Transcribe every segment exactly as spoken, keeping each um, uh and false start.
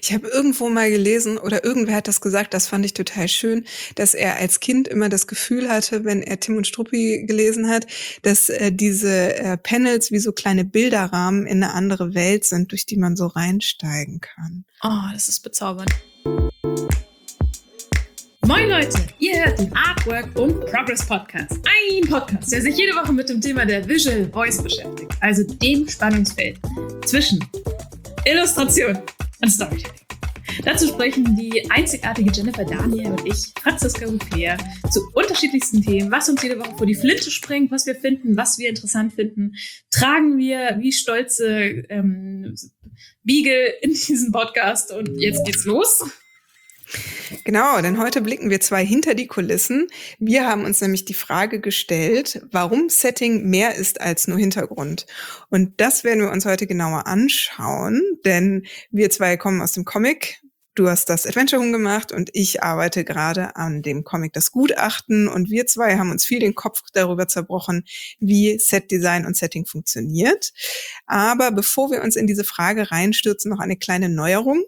Ich habe irgendwo mal gelesen oder irgendwer hat das gesagt, das fand ich total schön, dass er als Kind immer das Gefühl hatte, wenn er Tim und Struppi gelesen hat, dass äh, diese äh, Panels wie so kleine Bilderrahmen in eine andere Welt sind, durch die man so reinsteigen kann. Oh, das ist bezaubernd. Moin Leute, ihr hört den Artwork und Progress Podcast. Ein Podcast, der sich jede Woche mit dem Thema der Visual Voice beschäftigt, also dem Spannungsfeld zwischen Illustration und Storytelling. Dazu sprechen die einzigartige Jennifer Daniel und ich, Franziska Rupea, zu unterschiedlichsten Themen, was uns jede Woche vor die Flinte springt, was wir finden, was wir interessant finden. Tragen wir wie stolze ähm, Beagle in diesen Podcast und jetzt geht's los. Genau, denn heute blicken wir zwei hinter die Kulissen. Wir haben uns nämlich die Frage gestellt, warum Setting mehr ist als nur Hintergrund. Und das werden wir uns heute genauer anschauen, denn wir zwei kommen aus dem Comic. Du hast das Adventure Huhn gemacht und ich arbeite gerade an dem Comic Das Gutachten. Und wir zwei haben uns viel den Kopf darüber zerbrochen, wie Setdesign und Setting funktioniert. Aber bevor wir uns in diese Frage reinstürzen, noch eine kleine Neuerung.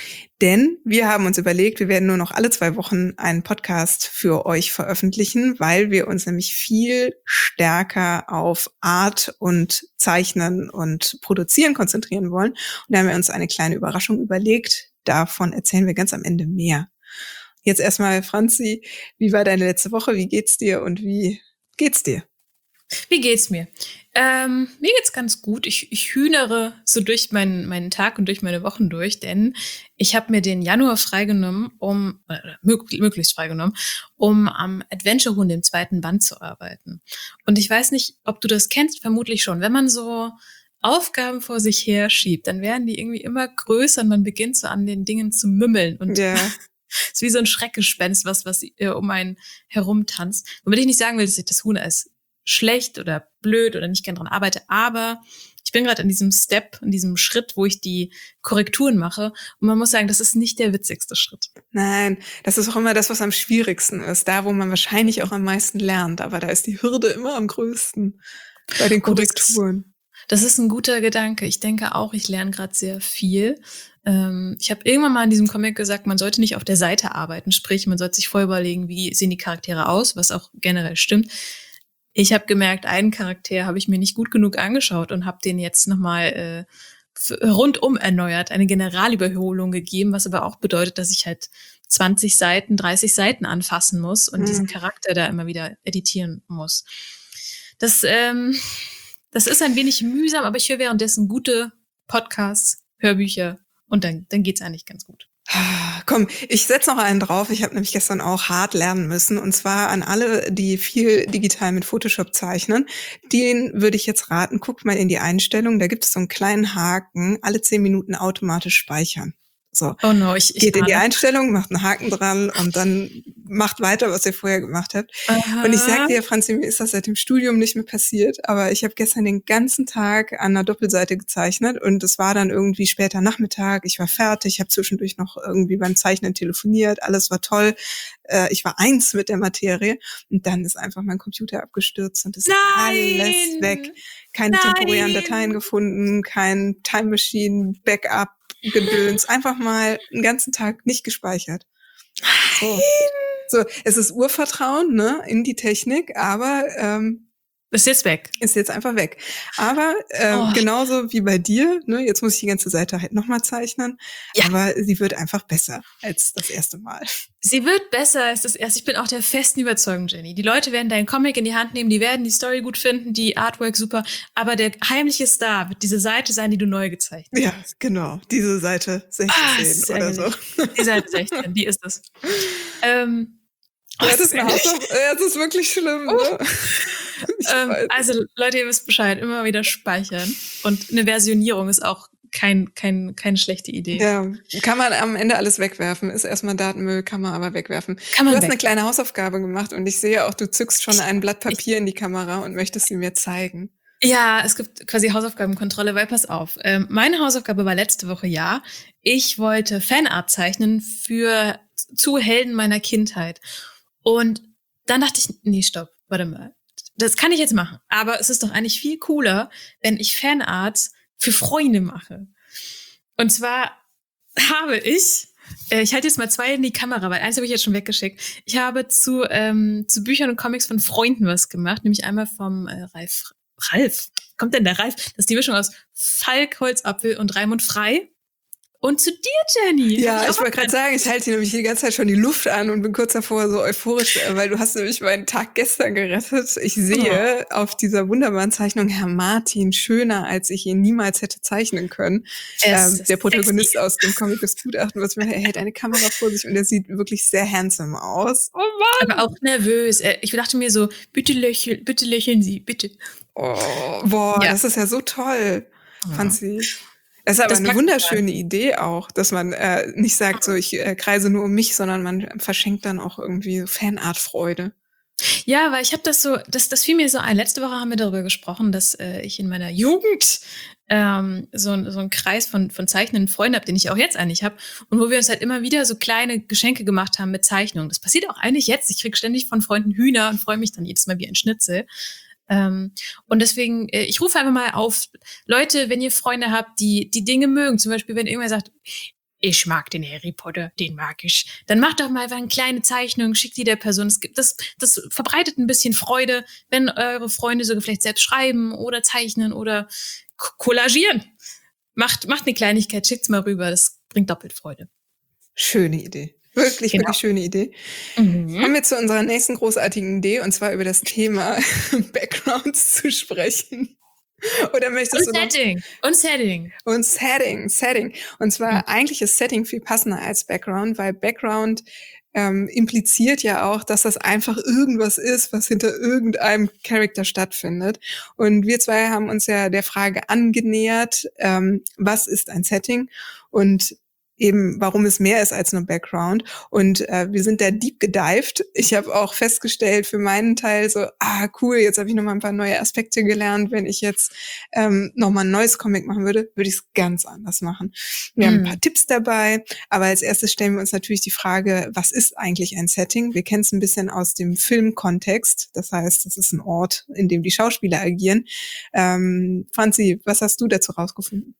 Denn wir haben uns überlegt, wir werden nur noch alle zwei Wochen einen Podcast für euch veröffentlichen, weil wir uns nämlich viel stärker auf Art und Zeichnen und Produzieren konzentrieren wollen. Und da haben wir uns eine kleine Überraschung überlegt. Davon erzählen wir ganz am Ende mehr. Jetzt erstmal, Franzi, wie war deine letzte Woche? Wie geht's dir und wie geht's dir? Wie geht's mir? Ähm, mir geht's ganz gut. Ich, ich hühnere so durch meinen, meinen Tag und durch meine Wochen durch, denn ich habe mir den Januar freigenommen, um, oder möglichst freigenommen, um am Adventure Huhn, dem zweiten Band, zu arbeiten. Und ich weiß nicht, ob du das kennst, vermutlich schon. Wenn man so Aufgaben vor sich her schiebt, dann werden die irgendwie immer größer und man beginnt so an den Dingen zu mümmeln. Und ja. Es ist wie so ein Schreckgespenst, was, was äh, um einen herumtanzt. Womit ich nicht sagen will, dass ich das Huhn als schlecht oder blöd oder nicht gern dran arbeite, aber ich bin gerade an diesem Step, an diesem Schritt, wo ich die Korrekturen mache und man muss sagen, das ist nicht der witzigste Schritt. Nein, das ist auch immer das, was am schwierigsten ist, da wo man wahrscheinlich auch am meisten lernt, aber da ist die Hürde immer am größten bei den Korrekturen. Oh, das, ist, das ist ein guter Gedanke. Ich denke auch, ich lerne gerade sehr viel. Ähm, ich habe irgendwann mal in diesem Comic gesagt, man sollte nicht auf der Seite arbeiten, sprich, man sollte sich vorher überlegen, wie sehen die Charaktere aus, was auch generell stimmt. Ich habe gemerkt, einen Charakter habe ich mir nicht gut genug angeschaut und habe den jetzt nochmal äh, rundum erneuert, eine Generalüberholung gegeben, was aber auch bedeutet, dass ich halt zwanzig Seiten, dreißig Seiten anfassen muss und mhm. diesen Charakter da immer wieder editieren muss. Das, ähm, das ist ein wenig mühsam, aber ich höre währenddessen gute Podcasts, Hörbücher und dann, dann geht's eigentlich ganz gut. Komm, ich setze noch einen drauf. Ich habe nämlich gestern auch hart lernen müssen. Und zwar an alle, die viel digital mit Photoshop zeichnen. Den würde ich jetzt raten, guckt mal in die Einstellung. Da gibt es so einen kleinen Haken, alle zehn Minuten automatisch speichern. So. Oh no, ich, ich Geht in die Einstellung, macht einen Haken dran und dann macht weiter, was ihr vorher gemacht habt. Aha. Und ich sag dir, Franzi, mir ist das seit dem Studium nicht mehr passiert, aber ich habe gestern den ganzen Tag an einer Doppelseite gezeichnet und es war dann irgendwie später Nachmittag, ich war fertig, habe zwischendurch noch irgendwie beim Zeichnen telefoniert, alles war toll, äh, ich war eins mit der Materie und dann ist einfach mein Computer abgestürzt und ist alles weg. Keine Nein. temporären Dateien gefunden, kein Time Machine, Backup, Gedöns, einfach mal einen ganzen Tag nicht gespeichert. So, so es ist Urvertrauen, ne, in die Technik, aber ähm, ist jetzt weg. Ist jetzt einfach weg. Aber ähm, oh. genauso wie bei dir, ne, jetzt muss ich die ganze Seite halt nochmal zeichnen, ja. aber sie wird einfach besser als das erste Mal. Sie wird besser als das erste. Ich bin auch der festen Überzeugung, Jenny. Die Leute werden deinen Comic in die Hand nehmen, die werden die Story gut finden, die Artwork super, aber der heimliche Star wird diese Seite sein, die du neu gezeichnet ja, hast. Ja, genau. Diese Seite sechzehn ah, oder so. Die Seite sechzehn, die ist es. ähm, Oh, ja, das, ist eine ja, das ist wirklich schlimm. Ne? Oh. ähm, also Leute, ihr wisst Bescheid, immer wieder speichern. Und eine Versionierung ist auch kein, kein, keine schlechte Idee. Ja, kann man am Ende alles wegwerfen. Ist erstmal Datenmüll, kann man aber wegwerfen. Kann man du hast weg. eine kleine Hausaufgabe gemacht und ich sehe auch, du zückst schon ein Blatt Papier in die Kamera und möchtest sie mir zeigen. Ja, es gibt quasi Hausaufgabenkontrolle, weil pass auf. Ähm, meine Hausaufgabe war letzte Woche ja. Ich wollte Fanart zeichnen für zu Helden meiner Kindheit. Und dann dachte ich, nee, stopp, warte mal. Das kann ich jetzt machen. Aber es ist doch eigentlich viel cooler, wenn ich Fanarts für Freunde mache. Und zwar habe ich, äh, ich halte jetzt mal zwei in die Kamera, weil eins habe ich jetzt schon weggeschickt. Ich habe zu, ähm, zu Büchern und Comics von Freunden was gemacht, nämlich einmal vom äh, Ralf. Ralf? Kommt denn der Ralf? Das ist die Mischung aus Falk, Holzapfel und Raimund Frei. Und zu dir, Jenny. Ja, ich, ich wollte gerade sagen, ich halte hier nämlich die ganze Zeit schon die Luft an und bin kurz davor so euphorisch, weil du hast nämlich meinen Tag gestern gerettet. Ich sehe oh. auf dieser wunderbaren Zeichnung Herr Martin schöner, als ich ihn niemals hätte zeichnen können. Ähm, der Protagonist sexy. Aus dem Comic Das Gutachten, was mir, er hält eine Kamera vor sich und er sieht wirklich sehr handsome aus. Oh Mann! Aber auch nervös. Ich dachte mir so, bitte lächeln, bitte lächeln Sie, bitte. Oh, boah, ja. Das ist ja so toll, ja. fand sie. Das ist aber das eine wunderschöne Idee auch, dass man äh, nicht sagt, so ich äh, kreise nur um mich, sondern man verschenkt dann auch irgendwie so Fanart-Freude. Ja, weil ich habe das so, das, das fiel mir so ein. Letzte Woche haben wir darüber gesprochen, dass äh, ich in meiner Jugend ähm, so, so einen Kreis von, von zeichnenden Freunden habe, den ich auch jetzt eigentlich habe. Und wo wir uns halt immer wieder so kleine Geschenke gemacht haben mit Zeichnungen. Das passiert auch eigentlich jetzt. Ich krieg ständig von Freunden Hühner und freue mich dann jedes Mal wie ein Schnitzel. Ähm, und deswegen, äh, ich rufe einfach mal auf, Leute, wenn ihr Freunde habt, die die Dinge mögen, zum Beispiel, wenn irgendwer sagt, ich mag den Harry Potter, den mag ich, dann macht doch mal einfach eine kleine Zeichnung, schickt die der Person. Es gibt, das, das verbreitet ein bisschen Freude, wenn eure Freunde sogar vielleicht selbst schreiben oder zeichnen oder collagieren. Macht, macht eine Kleinigkeit, schickt's mal rüber, das bringt doppelt Freude. Schöne Idee. Wirklich, genau. wirklich schöne Idee. Mhm. Kommen wir zu unserer nächsten großartigen Idee, und zwar über das Thema Backgrounds zu sprechen. Oder möchtest und du Setting. Noch? Und Setting. Und Setting, Setting. Und zwar mhm. eigentlich ist Setting viel passender als Background, weil Background ähm, impliziert ja auch, dass das einfach irgendwas ist, was hinter irgendeinem Charakter stattfindet. Und wir zwei haben uns ja der Frage angenähert, ähm, was ist ein Setting? Und eben, warum es mehr ist als nur Background. Und äh, wir sind da deep gedived. Ich habe auch festgestellt für meinen Teil so, ah cool, jetzt habe ich nochmal ein paar neue Aspekte gelernt. Wenn ich jetzt ähm, nochmal ein neues Comic machen würde, würde ich es ganz anders machen. Wir mm. haben ein paar Tipps dabei, aber als erstes stellen wir uns natürlich die Frage, was ist eigentlich ein Setting? Wir kennen es ein bisschen aus dem Filmkontext. Das heißt, es ist ein Ort, in dem die Schauspieler agieren. Ähm, Franzi, was hast du dazu rausgefunden?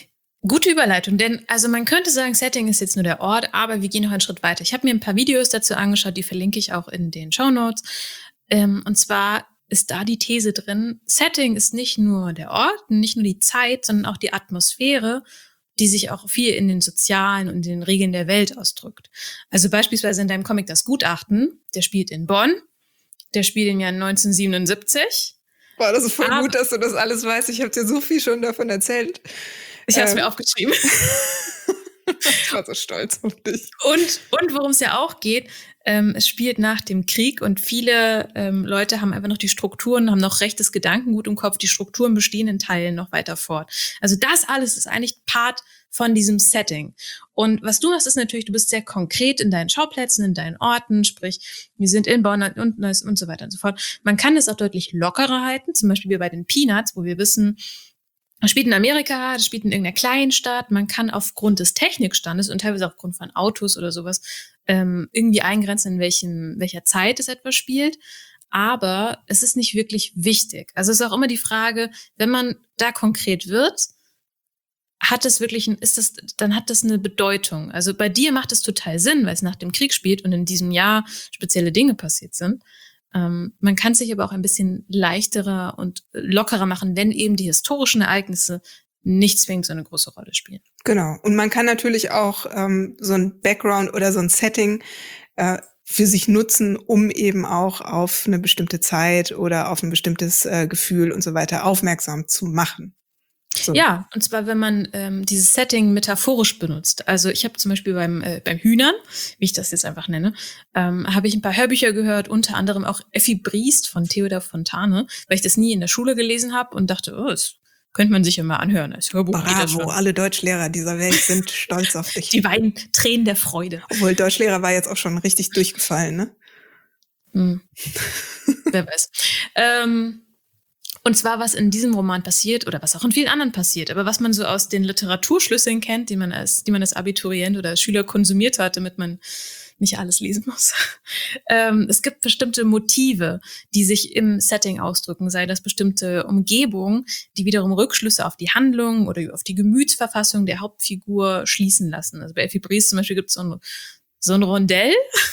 Gute Überleitung, denn also man könnte sagen, Setting ist jetzt nur der Ort, aber wir gehen noch einen Schritt weiter. Ich habe mir ein paar Videos dazu angeschaut, die verlinke ich auch in den Shownotes. Ähm, und zwar ist da die These drin, Setting ist nicht nur der Ort, nicht nur die Zeit, sondern auch die Atmosphäre, die sich auch viel in den sozialen und den Regeln der Welt ausdrückt. Also beispielsweise in deinem Comic Das Gutachten, der spielt in Bonn, der spielt im Jahr neunzehnhundertsiebenundsiebzig. Boah, das ist voll aber gut, dass du das alles weißt. Ich habe dir so viel schon davon erzählt. Ich habe es ähm. mir aufgeschrieben. Ich war so stolz auf dich. Und, und worum es ja auch geht, ähm, es spielt nach dem Krieg und viele ähm, Leute haben einfach noch die Strukturen, haben noch rechtes Gedankengut im Kopf, die Strukturen bestehen in Teilen noch weiter fort. Also das alles ist eigentlich Part von diesem Setting. Und was du machst, ist natürlich, du bist sehr konkret in deinen Schauplätzen, in deinen Orten, sprich, wir sind in Bonn und, und, und so weiter und so fort. Man kann es auch deutlich lockerer halten, zum Beispiel wie bei den Peanuts, wo wir wissen, das spielt in Amerika, das spielt in irgendeiner kleinen Stadt. Man kann aufgrund des Technikstandes und teilweise aufgrund von Autos oder sowas ähm, irgendwie eingrenzen, in welchem, welcher Zeit es etwas spielt. Aber es ist nicht wirklich wichtig. Also es ist auch immer die Frage, wenn man da konkret wird, hat es wirklich, ein, ist das, dann hat das eine Bedeutung. Also bei dir macht es total Sinn, weil es nach dem Krieg spielt und in diesem Jahr spezielle Dinge passiert sind. Ähm, man kann sich aber auch ein bisschen leichterer und lockerer machen, wenn eben die historischen Ereignisse nicht zwingend so eine große Rolle spielen. Genau. Und man kann natürlich auch ähm, so ein Background oder so ein Setting äh, für sich nutzen, um eben auch auf eine bestimmte Zeit oder auf ein bestimmtes äh, Gefühl und so weiter aufmerksam zu machen. So. Ja, und zwar, wenn man ähm, dieses Setting metaphorisch benutzt. Also ich habe zum Beispiel beim äh, beim Hühnern, wie ich das jetzt einfach nenne, ähm, habe ich ein paar Hörbücher gehört, unter anderem auch Effi Briest von Theodor Fontane, weil ich das nie in der Schule gelesen habe und dachte, oh, das könnte man sich ja mal anhören als Hörbuch. Bravo, alle Deutschlehrer dieser Welt sind stolz auf dich. Die weinen Tränen der Freude. Obwohl, Deutschlehrer war jetzt auch schon richtig durchgefallen, ne? Hm. Wer weiß. Ähm, Und zwar, was in diesem Roman passiert oder was auch in vielen anderen passiert, aber was man so aus den Literaturschlüsseln kennt, die man als, die man als Abiturient oder als Schüler konsumiert hat, damit man nicht alles lesen muss. ähm, es gibt bestimmte Motive, die sich im Setting ausdrücken, sei das bestimmte Umgebungen, die wiederum Rückschlüsse auf die Handlung oder auf die Gemütsverfassung der Hauptfigur schließen lassen. Also bei Elfie Briest zum Beispiel gibt es so ein, so ein Rondell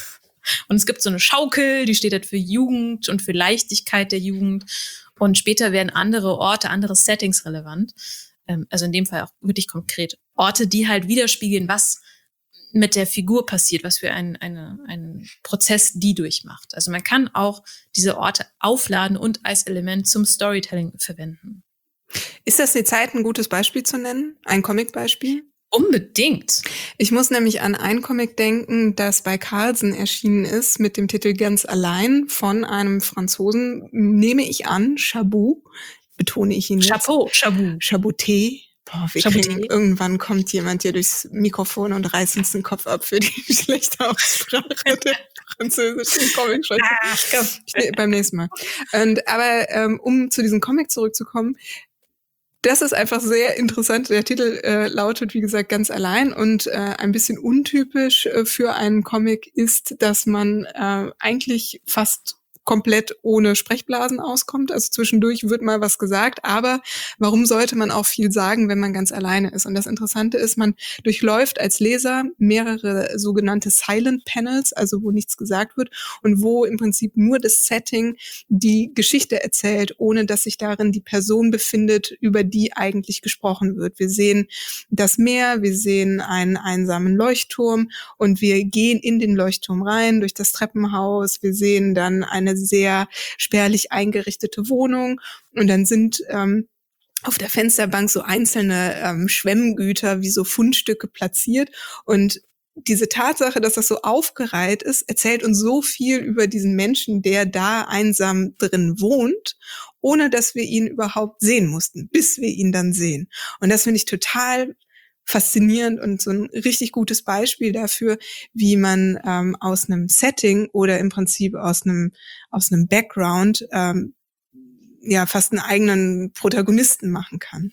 und es gibt so eine Schaukel, die steht halt für Jugend und für Leichtigkeit der Jugend. Und später werden andere Orte, andere Settings relevant. Ähm, also in dem Fall auch wirklich konkret Orte, die halt widerspiegeln, was mit der Figur passiert, was für ein, eine, einen Prozess die durchmacht. Also man kann auch diese Orte aufladen und als Element zum Storytelling verwenden. Ist das die Zeit, ein gutes Beispiel zu nennen? Ein Comic-Beispiel? Unbedingt. Ich muss nämlich an ein Comic denken, das bei Carlsen erschienen ist, mit dem Titel Ganz allein von einem Franzosen, nehme ich an, Chabot, betone ich ihn jetzt. Chapeau, Chabot. Chaboté. Boah, wir Chaboté. kriegen, irgendwann kommt jemand hier durchs Mikrofon und reißt uns den Kopf ab für die schlechte Aussprache der französischen Comic-Schreiber. Ah, beim nächsten Mal. Und, aber ähm, um zu diesem Comic zurückzukommen, das ist einfach sehr interessant. Der Titel äh, lautet, wie gesagt, Ganz allein und äh, ein bisschen untypisch äh, für einen Comic ist, dass man äh, eigentlich fast komplett ohne Sprechblasen auskommt. Also zwischendurch wird mal was gesagt, aber warum sollte man auch viel sagen, wenn man ganz alleine ist? Und das Interessante ist, man durchläuft als Leser mehrere sogenannte Silent Panels, also wo nichts gesagt wird und wo im Prinzip nur das Setting die Geschichte erzählt, ohne dass sich darin die Person befindet, über die eigentlich gesprochen wird. Wir sehen das Meer, wir sehen einen einsamen Leuchtturm und wir gehen in den Leuchtturm rein durch das Treppenhaus. Wir sehen dann eine sehr spärlich eingerichtete Wohnung und dann sind ähm, auf der Fensterbank so einzelne ähm, Schwemmgüter wie so Fundstücke platziert und diese Tatsache, dass das so aufgereiht ist, erzählt uns so viel über diesen Menschen, der da einsam drin wohnt, ohne dass wir ihn überhaupt sehen mussten, bis wir ihn dann sehen. Und das finde ich total faszinierend und so ein richtig gutes Beispiel dafür, wie man ähm, aus einem Setting oder im Prinzip aus einem aus einem Background ähm, ja fast einen eigenen Protagonisten machen kann.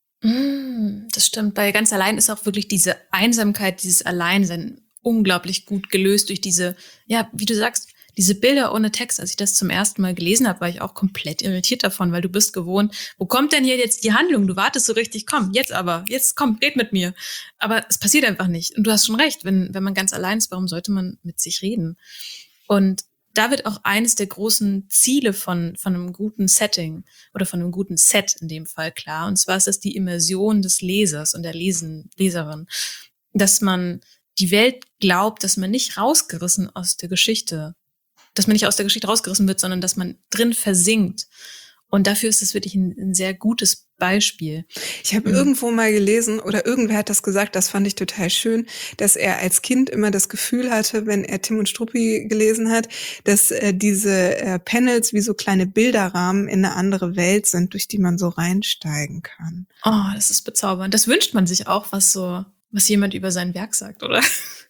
Mm, das stimmt. Bei Ganz allein ist auch wirklich diese Einsamkeit, dieses Alleinsein unglaublich gut gelöst durch diese, ja, wie du sagst, diese Bilder ohne Text. Als ich das zum ersten Mal gelesen habe, war ich auch komplett irritiert davon, weil du bist gewohnt, wo kommt denn hier jetzt die Handlung? Du wartest so richtig, komm, jetzt aber, jetzt komm, red mit mir. Aber es passiert einfach nicht. Und du hast schon recht, wenn, wenn man ganz allein ist, warum sollte man mit sich reden? Und da wird auch eines der großen Ziele von, von einem guten Setting oder von einem guten Set in dem Fall klar. Und zwar ist das die Immersion des Lesers und der Lesen, Leserin. Dass man die Welt glaubt, dass man nicht rausgerissen aus der Geschichte dass man nicht aus der Geschichte rausgerissen wird, sondern dass man drin versinkt. Und dafür ist es wirklich ein, ein sehr gutes Beispiel. Ich habe mhm. irgendwo mal gelesen, oder irgendwer hat das gesagt, das fand ich total schön, dass er als Kind immer das Gefühl hatte, wenn er Tim und Struppi gelesen hat, dass äh, diese äh, Panels wie so kleine Bilderrahmen in eine andere Welt sind, durch die man so reinsteigen kann. Oh, das ist bezaubernd. Das wünscht man sich auch, was so, was jemand über sein Werk sagt, oder?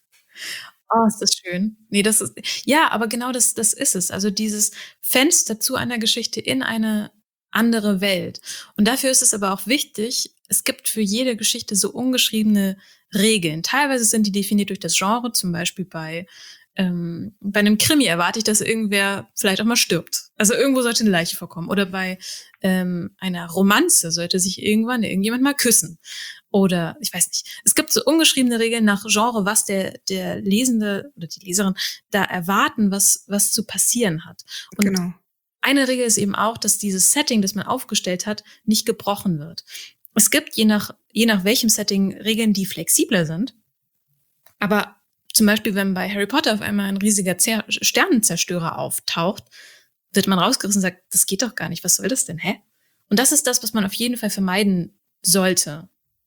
Oh, ist das schön. Nee, das ist, ja, aber genau das, das ist es. Also dieses Fenster zu einer Geschichte in eine andere Welt. Und dafür ist es aber auch wichtig, es gibt für jede Geschichte so ungeschriebene Regeln. Teilweise sind die definiert durch das Genre, zum Beispiel bei, ähm, bei einem Krimi erwarte ich, dass irgendwer vielleicht auch mal stirbt. Also irgendwo sollte eine Leiche vorkommen. Oder bei ähm, einer Romanze sollte sich irgendwann irgendjemand mal küssen. Oder, ich weiß nicht, es gibt so ungeschriebene Regeln nach Genre, was der, der Lesende oder die Leserin da erwarten, was, was zu passieren hat. Und genau. Eine Regel ist eben auch, dass dieses Setting, das man aufgestellt hat, nicht gebrochen wird. Es gibt je nach, je nach welchem Setting Regeln, die flexibler sind. Aber zum Beispiel, wenn bei Harry Potter auf einmal ein riesiger Zer- Sternenzerstörer auftaucht, wird man rausgerissen und sagt, das geht doch gar nicht, was soll das denn, hä? Und das ist das, was man auf jeden Fall vermeiden sollte.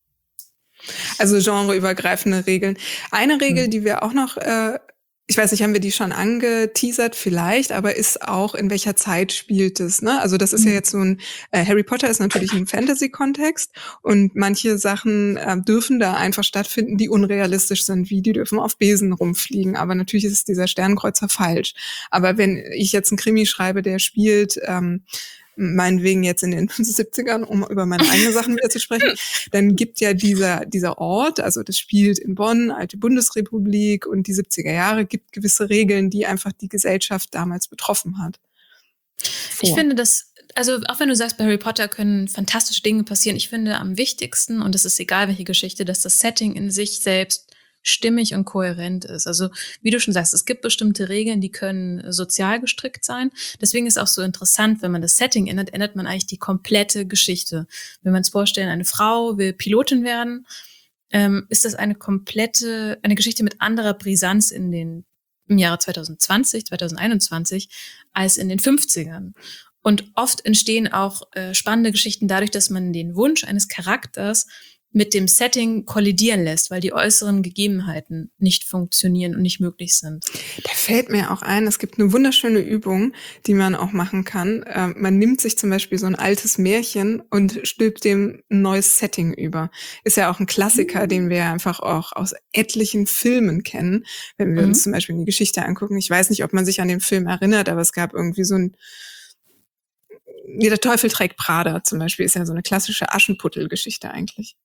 Also genreübergreifende Regeln. Eine Regel, hm. die wir auch noch, äh, ich weiß nicht, haben wir die schon angeteasert vielleicht, aber ist auch, in welcher Zeit spielt es, ne? Also das ist hm. ja jetzt so ein, äh, Harry Potter ist natürlich ein Fantasy-Kontext und manche Sachen äh, dürfen da einfach stattfinden, die unrealistisch sind, wie die dürfen auf Besen rumfliegen, aber natürlich ist dieser Sternenkreuzer falsch. Aber wenn ich jetzt einen Krimi schreibe, der spielt, ähm, meinetwegen jetzt in den siebzigern, um über meine eigenen Sachen wieder zu sprechen, dann gibt ja dieser, dieser Ort, also das spielt in Bonn, alte Bundesrepublik, und die siebziger Jahre gibt gewisse Regeln, die einfach die Gesellschaft damals betroffen hat. Vor. Ich finde, dass, also auch wenn du sagst, bei Harry Potter können fantastische Dinge passieren, ich finde am wichtigsten, und es ist egal, welche Geschichte, dass das Setting in sich selbst stimmig und kohärent ist. Also wie du schon sagst, es gibt bestimmte Regeln, die können sozial gestrickt sein. Deswegen ist auch so interessant, wenn man das Setting ändert, ändert man eigentlich die komplette Geschichte. Wenn wir uns vorstellen, eine Frau will Pilotin werden, ähm, ist das eine komplette, eine Geschichte mit anderer Brisanz in den im Jahre zwanzig zwanzig, zwanzig einundzwanzig als in den fünfzigern. Und oft entstehen auch äh, spannende Geschichten dadurch, dass man den Wunsch eines Charakters mit dem Setting kollidieren lässt, weil die äußeren Gegebenheiten nicht funktionieren und nicht möglich sind. Da fällt mir auch ein, es gibt eine wunderschöne Übung, die man auch machen kann. Äh, man nimmt sich zum Beispiel so ein altes Märchen und stülpt dem ein neues Setting über. Ist ja auch ein Klassiker, mhm. den wir einfach auch aus etlichen Filmen kennen, wenn wir mhm. uns zum Beispiel die Geschichte angucken. Ich weiß nicht, ob man sich an den Film erinnert, aber es gab irgendwie so ein Nee, der Teufel trägt Prada zum Beispiel, ist ja so eine klassische Aschenputtel-Geschichte eigentlich.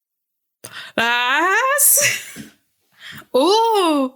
Was? Oh!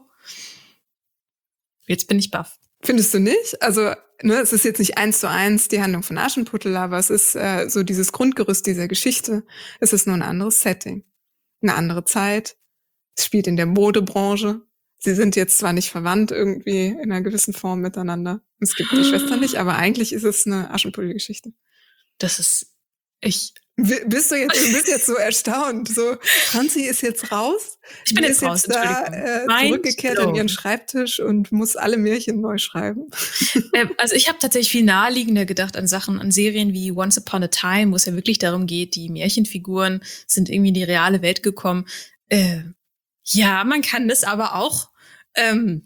Jetzt bin ich baff. Findest du nicht? Also, ne, es ist jetzt nicht eins zu eins die Handlung von Aschenputtel, aber es ist äh, so dieses Grundgerüst dieser Geschichte. Es ist nur ein anderes Setting, eine andere Zeit. Es spielt in der Modebranche. Sie sind jetzt zwar nicht verwandt irgendwie in einer gewissen Form miteinander. Es gibt die Schwester nicht, aber eigentlich ist es eine Aschenputtel-Geschichte. Das ist, ich... Bist du jetzt, du bist jetzt so erstaunt. So, Franzi ist jetzt raus. Ich bin Die jetzt ist raus, jetzt da äh, zurückgekehrt an ihren Schreibtisch und muss alle Märchen neu schreiben. Äh, also ich habe tatsächlich viel naheliegender gedacht an Sachen, an Serien wie Once Upon a Time, wo es ja wirklich darum geht, die Märchenfiguren sind irgendwie in die reale Welt gekommen. Äh, ja, man kann das aber auch ähm,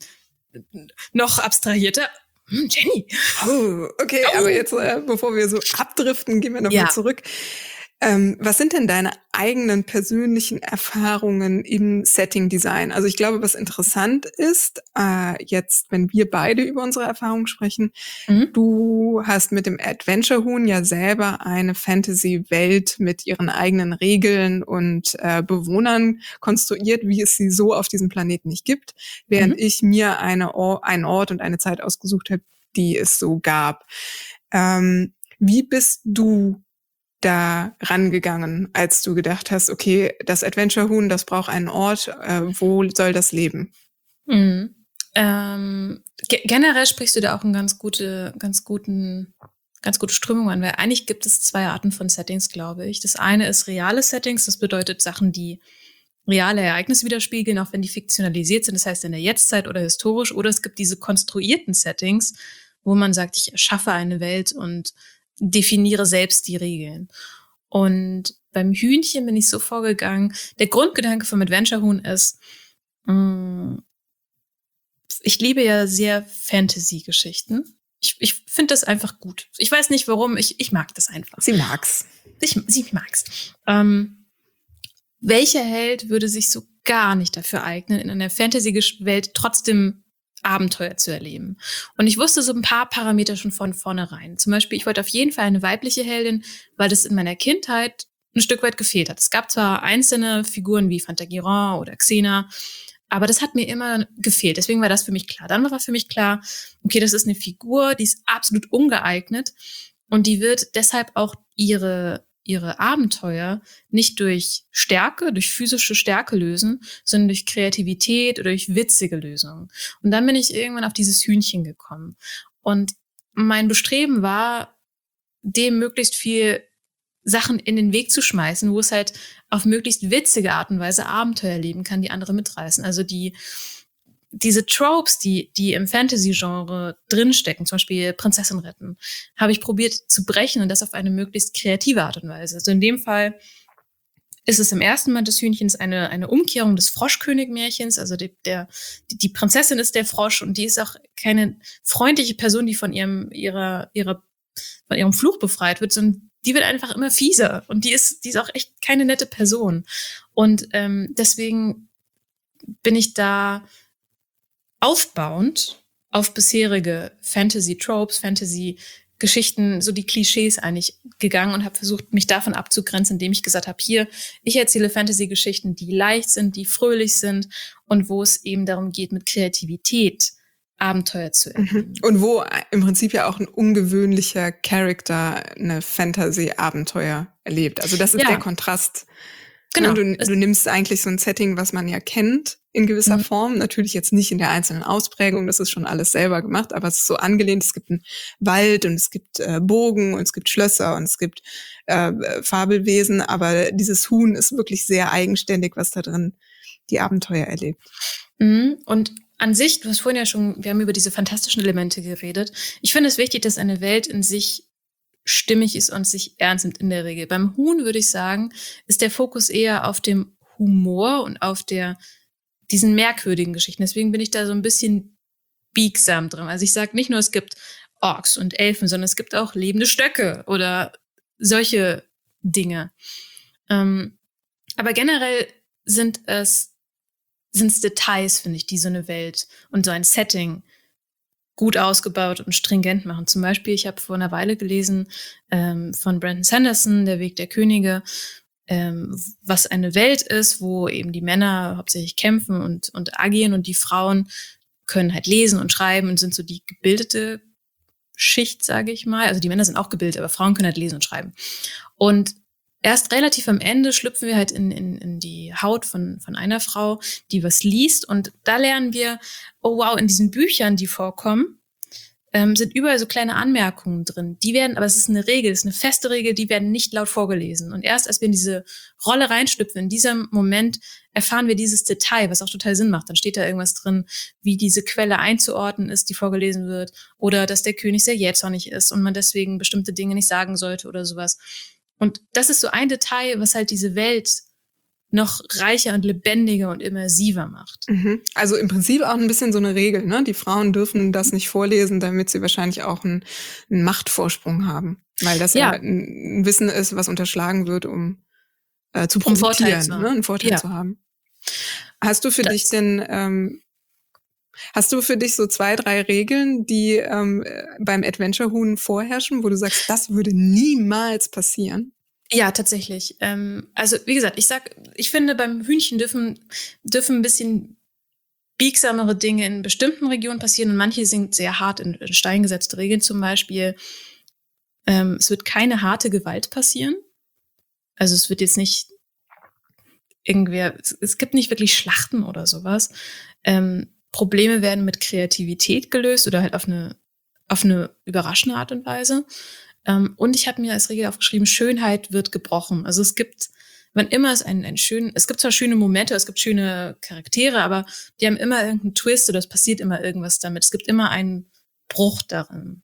noch abstrahierter. Hm, Jenny. Oh, okay, oh. aber jetzt, äh, bevor wir so abdriften, gehen wir nochmal ja. zurück. Ähm, was sind denn deine eigenen persönlichen Erfahrungen im Setting-Design? Also ich glaube, was interessant ist, äh, jetzt, wenn wir beide über unsere Erfahrungen sprechen, mhm. du hast mit dem Adventure Huhn ja selber eine Fantasy-Welt mit ihren eigenen Regeln und äh, Bewohnern konstruiert, wie es sie so auf diesem Planeten nicht gibt, während mhm. ich mir eine Or- einen Ort und eine Zeit ausgesucht habe, die es so gab. Ähm, wie bist du da rangegangen, als du gedacht hast, okay, das Adventure-Huhn, das braucht einen Ort, äh, wo soll das leben? Mhm. Ähm, ge- generell sprichst du da auch einen ganz gute, ganz guten, ganz gute Strömung an, weil eigentlich gibt es zwei Arten von Settings, glaube ich. Das eine ist reale Settings, das bedeutet Sachen, die reale Ereignisse widerspiegeln, auch wenn die fiktionalisiert sind, das heißt in der Jetztzeit oder historisch, oder es gibt diese konstruierten Settings, wo man sagt, ich erschaffe eine Welt und definiere selbst die Regeln. Und beim Hühnchen bin ich so vorgegangen, der Grundgedanke vom Adventure Huhn ist, mh, ich liebe ja sehr Fantasy-Geschichten. Ich, ich finde das einfach gut. Ich weiß nicht warum, ich, ich mag das einfach. Sie mag's. Ich, sie mag's. Ähm, welcher Held würde sich so gar nicht dafür eignen, in einer Fantasy-Welt trotzdem Abenteuer zu erleben? Und ich wusste so ein paar Parameter schon von vornherein. Zum Beispiel, ich wollte auf jeden Fall eine weibliche Heldin, weil das in meiner Kindheit ein Stück weit gefehlt hat. Es gab zwar einzelne Figuren wie Phantagiron oder Xena, aber das hat mir immer gefehlt. Deswegen war das für mich klar. Dann war für mich klar, okay, das ist eine Figur, die ist absolut ungeeignet und die wird deshalb auch ihre ihre Abenteuer nicht durch Stärke, durch physische Stärke lösen, sondern durch Kreativität oder durch witzige Lösungen. Und dann bin ich irgendwann auf dieses Hühnchen gekommen. Und mein Bestreben war, dem möglichst viel Sachen in den Weg zu schmeißen, wo es halt auf möglichst witzige Art und Weise Abenteuer erleben kann, die andere mitreißen. Also die diese Tropes, die, die im Fantasy-Genre drinstecken, zum Beispiel Prinzessin retten, habe ich probiert zu brechen und das auf eine möglichst kreative Art und Weise. Also in dem Fall ist es im ersten Band des Hühnchens eine, eine Umkehrung des Froschkönig-Märchens. Also die, der, die Prinzessin ist der Frosch und die ist auch keine freundliche Person, die von ihrem, ihrer, ihrer, von ihrem Fluch befreit wird, sondern die wird einfach immer fieser und die ist, die ist auch echt keine nette Person. Und ähm, deswegen bin ich da aufbauend auf bisherige Fantasy-Tropes, Fantasy Geschichten, so die Klischees eigentlich gegangen und habe versucht, mich davon abzugrenzen, indem ich gesagt habe, hier, ich erzähle Fantasy-Geschichten, die leicht sind, die fröhlich sind und wo es eben darum geht, mit Kreativität Abenteuer zu erleben. Mhm. Und wo im Prinzip ja auch ein ungewöhnlicher Charakter eine Fantasy-Abenteuer erlebt. Also das ist Ja. der Kontrast. Genau. Du, du nimmst eigentlich so ein Setting, was man ja kennt, in gewisser Mhm. Form. Natürlich jetzt nicht in der einzelnen Ausprägung, das ist schon alles selber gemacht, aber es ist so angelehnt. Es gibt einen Wald und es gibt äh, Burgen und es gibt Schlösser und es gibt äh, Fabelwesen, aber dieses Huhn ist wirklich sehr eigenständig, was da drin die Abenteuer erlebt. Mhm. Und an sich, du hast vorhin ja schon, wir haben über diese fantastischen Elemente geredet. Ich finde es wichtig, dass eine Welt in sich stimmig ist und sich ernst nimmt in der Regel. Beim Huhn, würde ich sagen, ist der Fokus eher auf dem Humor und auf der diesen merkwürdigen Geschichten. Deswegen bin ich da so ein bisschen biegsam drin. Also ich sage nicht nur, es gibt Orks und Elfen, sondern es gibt auch lebende Stöcke oder solche Dinge. Ähm, aber generell sind es sind es Details, finde ich, die so eine Welt und so ein Setting gut ausgebaut und stringent machen. Zum Beispiel, ich habe vor einer Weile gelesen ähm, von Brandon Sanderson, Der Weg der Könige, ähm, was eine Welt ist, wo eben die Männer hauptsächlich kämpfen und, und agieren und die Frauen können halt lesen und schreiben und sind so die gebildete Schicht, sage ich mal. Also die Männer sind auch gebildet, aber Frauen können halt lesen und schreiben. Und erst relativ am Ende schlüpfen wir halt in, in, in die Haut von, von einer Frau, die was liest. Und da lernen wir, oh wow, in diesen Büchern, die vorkommen, ähm, sind überall so kleine Anmerkungen drin. Die werden, aber es ist eine Regel, es ist eine feste Regel, die werden nicht laut vorgelesen. Und erst als wir in diese Rolle reinschlüpfen, in diesem Moment erfahren wir dieses Detail, was auch total Sinn macht. Dann steht da irgendwas drin, wie diese Quelle einzuordnen ist, die vorgelesen wird. Oder dass der König sehr jähzornig ist und man deswegen bestimmte Dinge nicht sagen sollte oder sowas. Und das ist so ein Detail, was halt diese Welt noch reicher und lebendiger und immersiver macht. Mhm. Also im Prinzip auch ein bisschen so eine Regel, ne? Die Frauen dürfen das nicht vorlesen, damit sie wahrscheinlich auch einen, einen Machtvorsprung haben. Weil das ja, Ja. ein Wissen ist, was unterschlagen wird, um äh, zu Um Vorteil profitieren, zu haben. ne? Einen Vorteil Ja. zu haben. Hast du für Das- dich denn, ähm, hast du für dich so zwei, drei Regeln, die ähm, beim Adventure-Huhn vorherrschen, wo du sagst, das würde niemals passieren? Ja, tatsächlich. Ähm, also wie gesagt, ich sag, ich finde, beim Hühnchen dürfen dürfen ein bisschen biegsamere Dinge in bestimmten Regionen passieren und manche sind sehr hart in, in Stein gesetzte Regeln. Zum Beispiel, ähm, es wird keine harte Gewalt passieren. Also es wird jetzt nicht irgendwer, es, es gibt nicht wirklich Schlachten oder sowas. Ähm, Probleme werden mit Kreativität gelöst oder halt auf eine auf eine überraschende Art und Weise. Ähm, und ich habe mir als Regel aufgeschrieben, Schönheit wird gebrochen. Also es gibt, wann immer es einen, einen schönen, es gibt zwar schöne Momente, es gibt schöne Charaktere, aber die haben immer irgendeinen Twist oder es passiert immer irgendwas damit. Es gibt immer einen Bruch darin.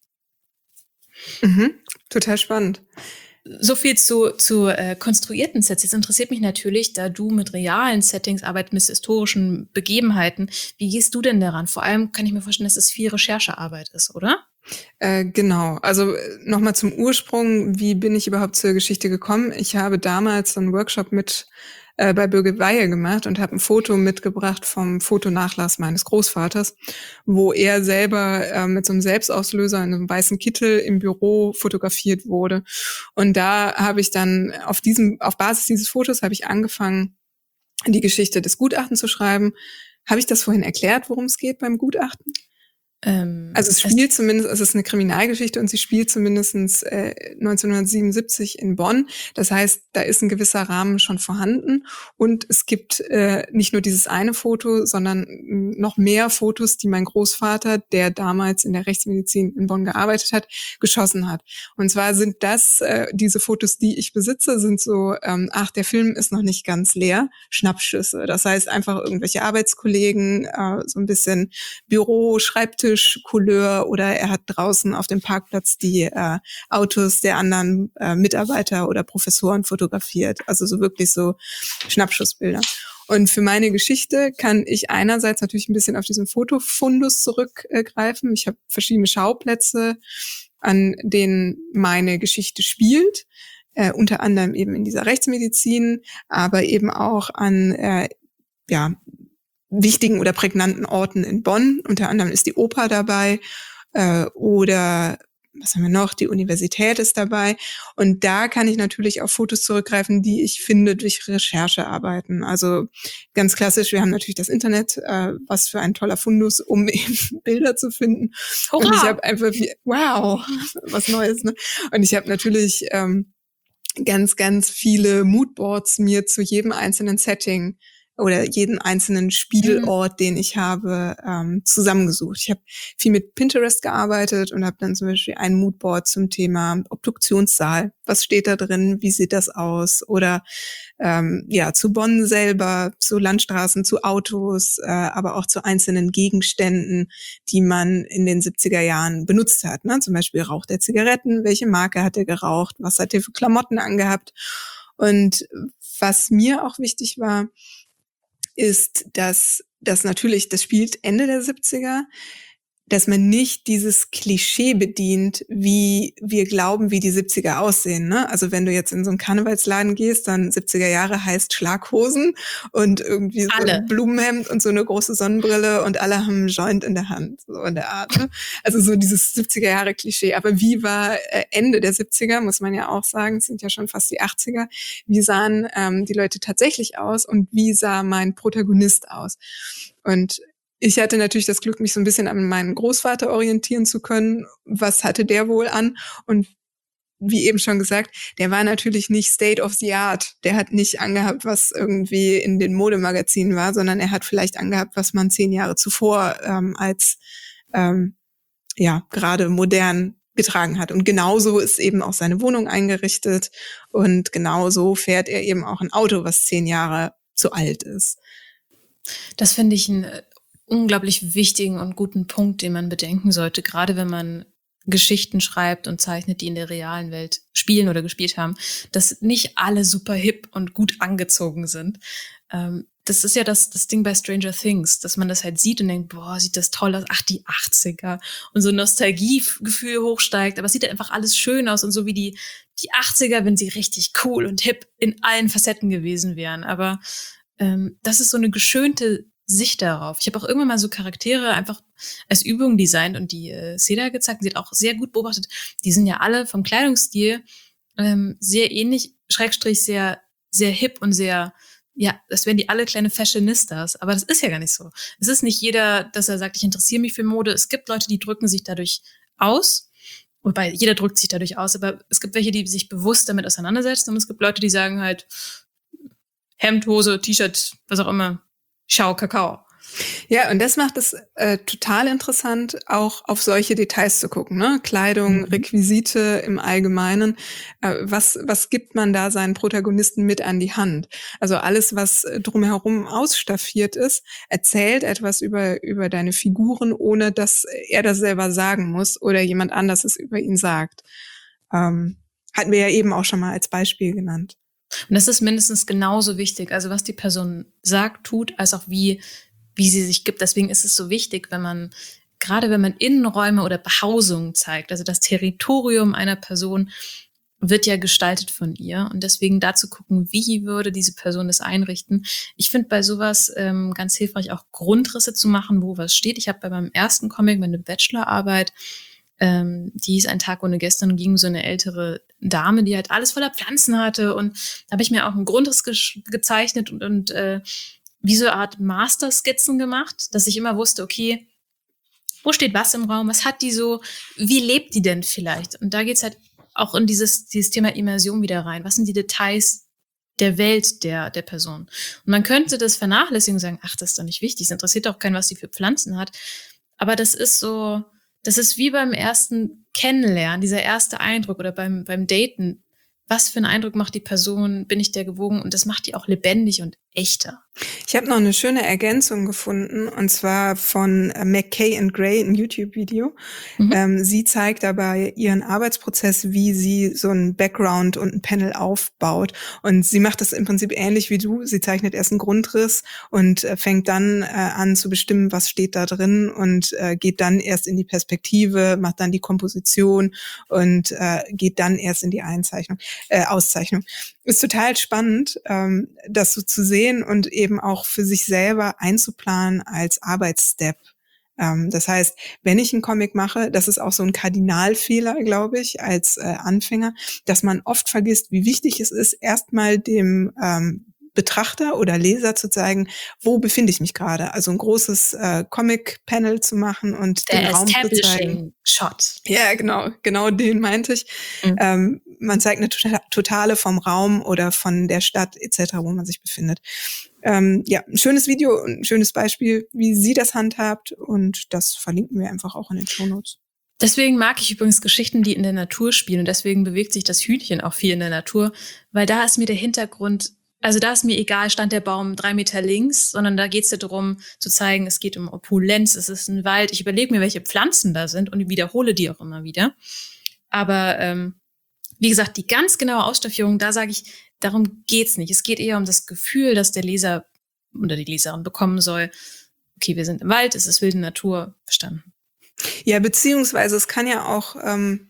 Mhm. Total spannend. So viel zu, zu äh, konstruierten Sets. Jetzt interessiert mich natürlich, da du mit realen Settings arbeitest, mit historischen Begebenheiten, wie gehst du denn daran? Vor allem kann ich mir vorstellen, dass es viel Recherchearbeit ist, oder? Äh, genau. Also nochmal zum Ursprung. Wie bin ich überhaupt zur Geschichte gekommen? Ich habe damals einen Workshop mit äh, bei Birgit Weihe gemacht und habe ein Foto mitgebracht vom Fotonachlass meines Großvaters, wo er selber äh, mit so einem Selbstauslöser in einem weißen Kittel im Büro fotografiert wurde. Und da habe ich dann auf diesem, auf Basis dieses Fotos habe ich angefangen, die Geschichte des Gutachtens zu schreiben. Habe ich das vorhin erklärt, worum es geht beim Gutachten? Ähm, Also es spielt zumindest, es ist eine Kriminalgeschichte und sie spielt zumindest äh, neunzehnhundertsiebenundsiebzig in Bonn. Das heißt, da ist ein gewisser Rahmen schon vorhanden und es gibt äh, nicht nur dieses eine Foto, sondern noch mehr Fotos, die mein Großvater, der damals in der Rechtsmedizin in Bonn gearbeitet hat, geschossen hat. Und zwar sind das, äh, diese Fotos, die ich besitze, sind so, ähm, ach, der Film ist noch nicht ganz leer, Schnappschüsse. Das heißt einfach irgendwelche Arbeitskollegen, äh, so ein bisschen Büro, Schreibtisch, Couleur oder er hat draußen auf dem Parkplatz die äh, Autos der anderen äh, Mitarbeiter oder Professoren fotografiert. Also so wirklich so Schnappschussbilder. Und für meine Geschichte kann ich einerseits natürlich ein bisschen auf diesen Fotofundus zurückgreifen. Ich habe verschiedene Schauplätze, an denen meine Geschichte spielt. Äh, unter anderem eben in dieser Rechtsmedizin, aber eben auch an äh, ja wichtigen oder prägnanten Orten in Bonn. Unter anderem ist die Oper dabei äh, oder was haben wir noch? Die Universität ist dabei. Und da kann ich natürlich auf Fotos zurückgreifen, die ich finde durch Recherchearbeiten. Also ganz klassisch, wir haben natürlich das Internet, äh, was für ein toller Fundus, um eben Bilder zu finden. Hurra! Und ich habe einfach, wow, was Neues, ne? Und ich habe natürlich ähm, ganz, ganz viele Moodboards mir zu jedem einzelnen Setting oder jeden einzelnen Spielort, den ich habe, ähm, zusammengesucht. Ich habe viel mit Pinterest gearbeitet und habe dann zum Beispiel ein Moodboard zum Thema Obduktionssaal. Was steht da drin? Wie sieht das aus? Oder ähm, ja, zu Bonn selber, zu Landstraßen, zu Autos, äh, aber auch zu einzelnen Gegenständen, die man in den siebziger Jahren benutzt hat. Ne? Zum Beispiel Rauch der Zigaretten. Welche Marke hat er geraucht? Was hat er für Klamotten angehabt? Und was mir auch wichtig war, ist, dass das natürlich, das spielt Ende der siebziger, dass man nicht dieses Klischee bedient, wie wir glauben, wie die siebziger aussehen. Ne? Also wenn du jetzt in so einen Karnevalsladen gehst, dann siebziger Jahre heißt Schlaghosen und irgendwie so Alle. ein Blumenhemd und so eine große Sonnenbrille und alle haben einen Joint in der Hand, so in der Art. Ne? Also so dieses siebziger Jahre Klischee. Aber wie war äh, Ende der siebziger, muss man ja auch sagen, es sind ja schon fast die achtziger, wie sahen ähm, die Leute tatsächlich aus und wie sah mein Protagonist aus? Und ich hatte natürlich das Glück, mich so ein bisschen an meinen Großvater orientieren zu können. Was hatte der wohl an? Und wie eben schon gesagt, der war natürlich nicht State of the Art. Der hat nicht angehabt, was irgendwie in den Modemagazinen war, sondern er hat vielleicht angehabt, was man zehn Jahre zuvor ähm, als ähm, ja gerade modern getragen hat. Und genauso ist eben auch seine Wohnung eingerichtet. Und genauso fährt er eben auch ein Auto, was zehn Jahre zu alt ist. Das finde ich ein unglaublich wichtigen und guten Punkt, den man bedenken sollte, gerade wenn man Geschichten schreibt und zeichnet, die in der realen Welt spielen oder gespielt haben, dass nicht alle super hip und gut angezogen sind. Ähm, das ist ja das, das Ding bei Stranger Things, dass man das halt sieht und denkt, boah, sieht das toll aus, ach, die achtziger und so ein Nostalgiegefühl hochsteigt, aber es sieht halt einfach alles schön aus und so wie die, die achtziger, wenn sie richtig cool und hip in allen Facetten gewesen wären. Aber ähm, das ist so eine geschönte Sicht darauf. Ich habe auch irgendwann mal so Charaktere einfach als Übung designt und die äh, Seda gezeigt. Sie hat auch sehr gut beobachtet. Die sind ja alle vom Kleidungsstil ähm, sehr ähnlich, Schrägstrich sehr, sehr hip und sehr, ja, das wären die alle kleine Fashionistas. Aber das ist ja gar nicht so. Es ist nicht jeder, dass er sagt, ich interessiere mich für Mode. Es gibt Leute, die drücken sich dadurch aus. Wobei, jeder drückt sich dadurch aus. Aber es gibt welche, die sich bewusst damit auseinandersetzen. Und es gibt Leute, die sagen halt, Hemd, Hose, T-Shirt, was auch immer. Schau, Kakao. Ja, und das macht es äh, total interessant, auch auf solche Details zu gucken, ne? Kleidung, Mhm. Requisite im Allgemeinen. Äh, was, was gibt man da seinen Protagonisten mit an die Hand? Also alles, was drumherum ausstaffiert ist, erzählt etwas über, über deine Figuren, ohne dass er das selber sagen muss oder jemand anders es über ihn sagt. Ähm, hatten wir ja eben auch schon mal als Beispiel genannt. Und das ist mindestens genauso wichtig, also was die Person sagt, tut, als auch wie, wie sie sich gibt. Deswegen ist es so wichtig, wenn man, gerade wenn man Innenräume oder Behausungen zeigt, also das Territorium einer Person wird ja gestaltet von ihr. Und deswegen dazu gucken, wie würde diese Person das einrichten. Ich finde bei sowas ähm, ganz hilfreich, auch Grundrisse zu machen, wo was steht. Ich habe bei meinem ersten Comic, meine Bachelorarbeit, Ähm, die hieß Ein Tag ohne gestern und ging um so eine ältere Dame, die halt alles voller Pflanzen hatte. Und da habe ich mir auch einen Grundriss ge- gezeichnet und, und äh, wie so eine Art Masterskizzen gemacht, dass ich immer wusste, okay, wo steht was im Raum, was hat die so, wie lebt die denn vielleicht? Und da geht's halt auch in dieses, dieses Thema Immersion wieder rein. Was sind die Details der Welt der, der Person? Und man könnte das vernachlässigen und sagen, ach, das ist doch nicht wichtig, es interessiert doch keinen, was die für Pflanzen hat. Aber das ist so, das ist wie beim ersten Kennenlernen, dieser erste Eindruck oder beim, beim Daten. Was für einen Eindruck macht die Person? Bin ich der gewogen? Und das macht die auch lebendig und echter. Ich habe noch eine schöne Ergänzung gefunden, und zwar von äh, McKay and Gray, ein YouTube-Video. Mhm. Ähm, sie zeigt dabei ihren Arbeitsprozess, wie sie so ein Background und ein Panel aufbaut. Und sie macht das im Prinzip ähnlich wie du. Sie zeichnet erst einen Grundriss und äh, fängt dann äh, an zu bestimmen, was steht da drin, und äh, geht dann erst in die Perspektive, macht dann die Komposition und äh, geht dann erst in die Einzeichnung, äh, Auszeichnung. Ist total spannend, ähm, das so zu sehen und eben auch für sich selber einzuplanen als Arbeitsstep. Ähm, das heißt, wenn ich einen Comic mache, das ist auch so ein Kardinalfehler, glaube ich, als äh, Anfänger, dass man oft vergisst, wie wichtig es ist, erstmal dem ähm, Betrachter oder Leser zu zeigen, wo befinde ich mich gerade. Also ein großes äh, Comic-Panel zu machen und den Der Raum zu zeigen. Establishing-Shot. Ja, genau, genau den meinte ich. Mhm. Ähm, man zeigt eine tota- Totale vom Raum oder von der Stadt et cetera, wo man sich befindet. Ähm, ja, ein schönes Video und ein schönes Beispiel, wie sie das handhabt, und das verlinken wir einfach auch in den Shownotes. Deswegen mag ich übrigens Geschichten, die in der Natur spielen, und deswegen bewegt sich das Hühnchen auch viel in der Natur, weil da ist mir der Hintergrund, also da ist mir egal, stand der Baum drei Meter links, sondern da geht es ja darum zu zeigen, es geht um Opulenz, es ist ein Wald. Ich überlege mir, welche Pflanzen da sind und wiederhole die auch immer wieder. Aber ähm, wie gesagt, die ganz genaue Ausstaffierung, da sage ich, darum geht's nicht. Es geht eher um das Gefühl, dass der Leser oder die Leserin bekommen soll, okay, wir sind im Wald, es ist wilde Natur, verstanden. Ja, beziehungsweise es kann ja auch ähm,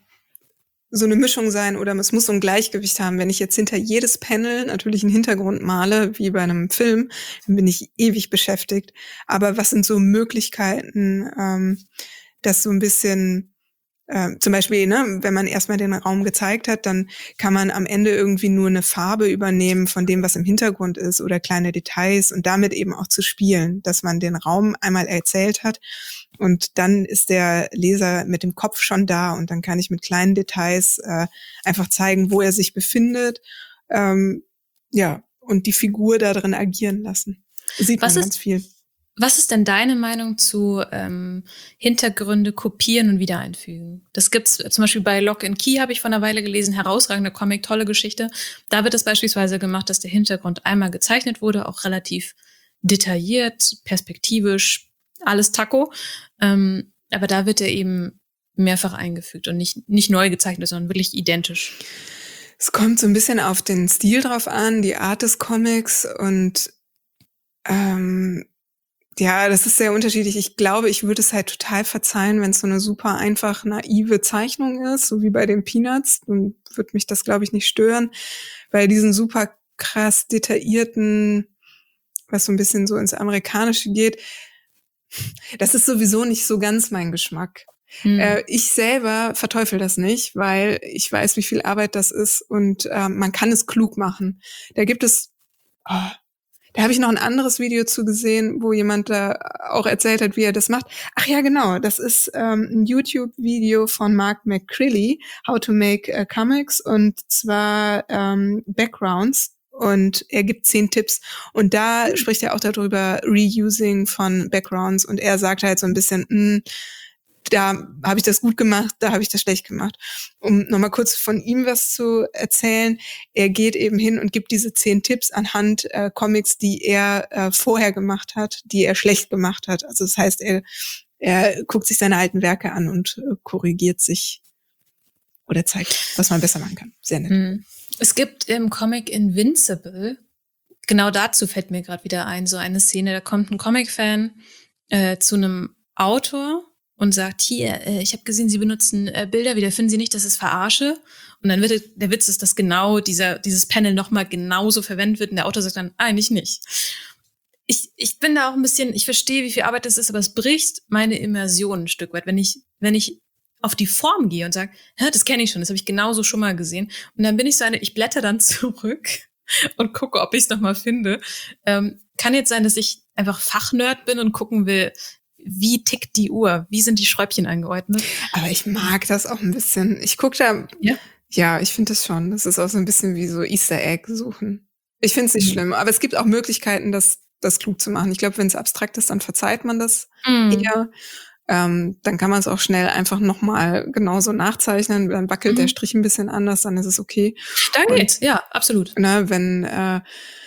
so eine Mischung sein, oder es muss so ein Gleichgewicht haben. Wenn ich jetzt hinter jedes Panel natürlich einen Hintergrund male, wie bei einem Film, dann bin ich ewig beschäftigt. Aber was sind so Möglichkeiten, ähm, das so ein bisschen, äh, zum Beispiel, ne, wenn man erstmal den Raum gezeigt hat, dann kann man am Ende irgendwie nur eine Farbe übernehmen von dem, was im Hintergrund ist, oder kleine Details, und damit eben auch zu spielen, dass man den Raum einmal erzählt hat. Und dann ist der Leser mit dem Kopf schon da, und dann kann ich mit kleinen Details äh, einfach zeigen, wo er sich befindet, ähm, ja, und die Figur da drin agieren lassen. Sieht Was man ist- ganz viel. Was ist denn deine Meinung zu ähm, Hintergründe kopieren und wieder einfügen? Das gibt's zum Beispiel bei Lock and Key, habe ich vor einer Weile gelesen, herausragender Comic, tolle Geschichte. Da wird es beispielsweise gemacht, dass der Hintergrund einmal gezeichnet wurde, auch relativ detailliert, perspektivisch, alles Taco. Ähm, aber da wird er eben mehrfach eingefügt und nicht, nicht neu gezeichnet, sondern wirklich identisch. Es kommt so ein bisschen auf den Stil drauf an, die Art des Comics, und ähm, ja, das ist sehr unterschiedlich. Ich glaube, ich würde es halt total verzeihen, wenn es so eine super einfach naive Zeichnung ist, so wie bei den Peanuts. Dann würde mich das, glaube ich, nicht stören. Bei diesen super krass detaillierten, was so ein bisschen so ins Amerikanische geht, das ist sowieso nicht so ganz mein Geschmack. Hm. Äh, ich selber verteufel das nicht, weil ich weiß, wie viel Arbeit das ist, und äh, man kann es klug machen. Da gibt es, oh, da habe ich noch ein anderes Video zu gesehen, wo jemand da auch erzählt hat, wie er das macht. Ach ja, genau, das ist ähm, ein YouTube-Video von Mark McCrilly, How to Make uh, Comics, und zwar ähm, Backgrounds. Und er gibt zehn Tipps. Und da mhm. spricht er auch darüber, Reusing von Backgrounds. Und er sagt halt so ein bisschen, mh, da habe ich das gut gemacht, da habe ich das schlecht gemacht. Um nochmal kurz von ihm was zu erzählen, er geht eben hin und gibt diese zehn Tipps anhand äh, Comics, die er äh, vorher gemacht hat, die er schlecht gemacht hat. Also das heißt, er, er guckt sich seine alten Werke an und äh, korrigiert sich oder zeigt, was man besser machen kann. Sehr nett. Hm. Es gibt im Comic Invincible, genau dazu fällt mir gerade wieder ein, so eine Szene, da kommt ein Comic-Fan äh, zu einem Autor und sagt, hier, äh, ich habe gesehen, Sie benutzen äh, Bilder wieder, finden Sie nicht, das ist Verarsche? Und dann wird der Witz ist, dass genau dieser dieses Panel nochmal genauso verwendet wird, und der Autor sagt dann, eigentlich nicht. Ich, ich bin da auch ein bisschen, ich verstehe, wie viel Arbeit das ist, aber es bricht meine Immersion ein Stück weit, wenn ich, wenn ich auf die Form gehe und sage, das kenne ich schon, das habe ich genauso schon mal gesehen. Und dann bin ich so eine, ich blätter dann zurück und gucke, ob ich es nochmal finde. Ähm, kann jetzt sein, dass ich einfach Fachnerd bin und gucken will, wie tickt die Uhr? Wie sind die Schräubchen angeordnet? Aber ich mag das auch ein bisschen. Ich gucke da, ja, ja, ich finde das schon. Das ist auch so ein bisschen wie so Easter Egg suchen. Ich finde es nicht mhm. schlimm, aber es gibt auch Möglichkeiten, das, das klug zu machen. Ich glaube, wenn es abstrakt ist, dann verzeiht man das mhm. eher. Ähm, dann kann man es auch schnell einfach nochmal genauso nachzeichnen. Dann wackelt mhm. der Strich ein bisschen anders, dann ist es okay. Dann geht's, ja, absolut. Ne, wenn äh,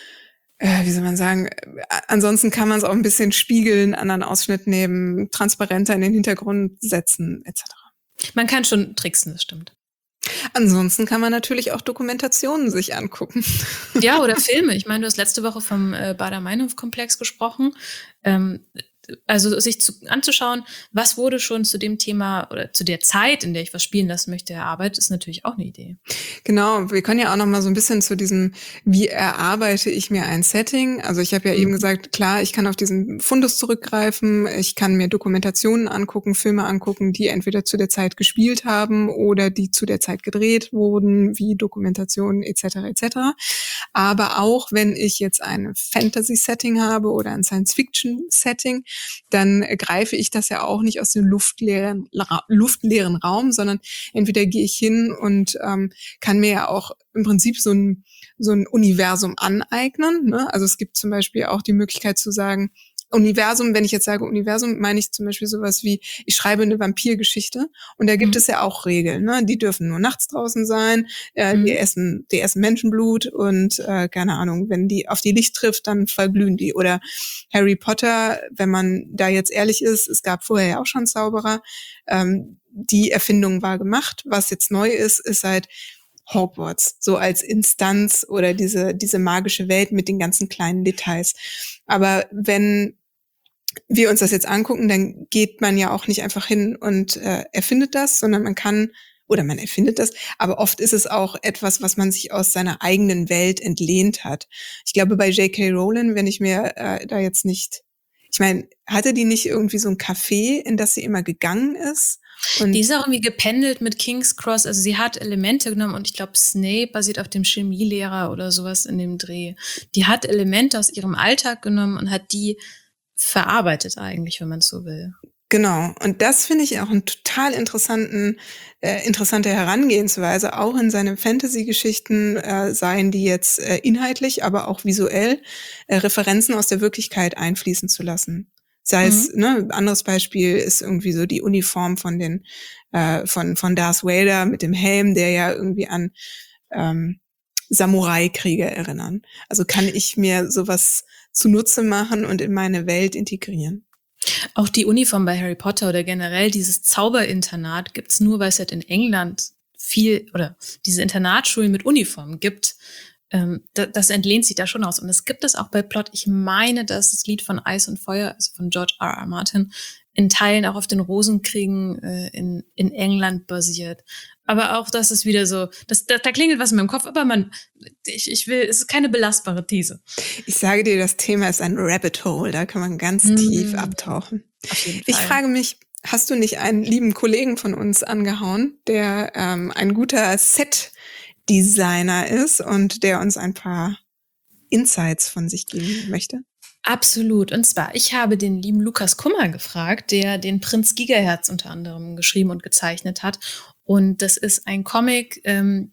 Äh, wie soll man sagen, äh, ansonsten kann man es auch ein bisschen spiegeln, anderen Ausschnitt nehmen, transparenter in den Hintergrund setzen, et cetera. Man kann schon tricksen, das stimmt. Ansonsten kann man natürlich auch Dokumentationen sich angucken. Ja, oder Filme. Ich meine, du hast letzte Woche vom äh, Baader-Meinhof-Komplex gesprochen. Ähm, also sich zu, anzuschauen, was wurde schon zu dem Thema oder zu der Zeit, in der ich was spielen lassen möchte, erarbeitet, ist natürlich auch eine Idee. Genau, wir können ja auch noch mal so ein bisschen zu diesem, wie erarbeite ich mir ein Setting? Also ich habe ja mhm. eben gesagt, klar, ich kann auf diesen Fundus zurückgreifen, ich kann mir Dokumentationen angucken, Filme angucken, die entweder zu der Zeit gespielt haben oder die zu der Zeit gedreht wurden, wie Dokumentationen et cetera et cetera. Aber auch wenn ich jetzt ein Fantasy-Setting habe oder ein Science-Fiction-Setting, dann greife ich das ja auch nicht aus dem luftleeren, Ra- luftleeren Raum, sondern entweder gehe ich hin und ähm, kann mir ja auch im Prinzip so ein, so ein Universum aneignen. Ne? Also es gibt zum Beispiel auch die Möglichkeit zu sagen, Universum, wenn ich jetzt sage Universum, meine ich zum Beispiel sowas wie, ich schreibe eine Vampirgeschichte und da gibt mhm. es ja auch Regeln, ne? Die dürfen nur nachts draußen sein, äh, mhm. die essen, die essen Menschenblut und äh, keine Ahnung, wenn die auf die Licht trifft, dann verglühen die. Oder Harry Potter, wenn man da jetzt ehrlich ist, es gab vorher ja auch schon Zauberer, ähm, die Erfindung war gemacht. Was jetzt neu ist, ist halt Hogwarts, so als Instanz oder diese diese magische Welt mit den ganzen kleinen Details. Aber wenn wir uns das jetzt angucken, dann geht man ja auch nicht einfach hin und äh, erfindet das, sondern man kann, oder man erfindet das, aber oft ist es auch etwas, was man sich aus seiner eigenen Welt entlehnt hat. Ich glaube, bei J K. Rowling, wenn ich mir äh, da jetzt nicht, ich meine, hatte die nicht irgendwie so ein Café, in das sie immer gegangen ist? Und die ist auch irgendwie gependelt mit King's Cross, also sie hat Elemente genommen und ich glaube, Snape basiert auf dem Chemielehrer oder sowas in dem Dreh. Die hat Elemente aus ihrem Alltag genommen und hat die verarbeitet eigentlich, wenn man so will. Genau. Und das finde ich auch einen total interessanten, äh, interessante Herangehensweise, auch in seine Fantasy-Geschichten, äh, seien die jetzt äh, inhaltlich, aber auch visuell, äh, Referenzen aus der Wirklichkeit einfließen zu lassen. Sei mhm. es, ne, ein anderes Beispiel ist irgendwie so die Uniform von den, äh, von, von Darth Vader mit dem Helm, der ja irgendwie an ähm, Samurai-Krieger erinnern. Also kann ich mir sowas zunutze machen und in meine Welt integrieren. Auch die Uniform bei Harry Potter oder generell dieses Zauberinternat gibt's nur, weil es halt in England viel oder diese Internatsschulen mit Uniformen gibt. Ähm, das, das entlehnt sich da schon aus. Und es gibt es auch bei Plot. Ich meine, dass das Lied von Eis und Feuer, also von George R R. Martin, in Teilen auch auf den Rosenkriegen äh, in, in England basiert. Aber auch das ist wieder so, das, da, da klingelt was in meinem Kopf, aber man, ich, ich will, es ist keine belastbare These. Ich sage dir, das Thema ist ein Rabbit Hole, da kann man ganz mm. tief abtauchen. Auf jeden Fall. Ich frage mich, hast du nicht einen lieben Kollegen von uns angehauen, der ähm, ein guter Set-Designer ist und der uns ein paar Insights von sich geben möchte? Absolut. Und zwar, ich habe den lieben Lukas Kummer gefragt, der den Prinz Gigahertz unter anderem geschrieben und gezeichnet hat. Und das ist ein Comic, ähm,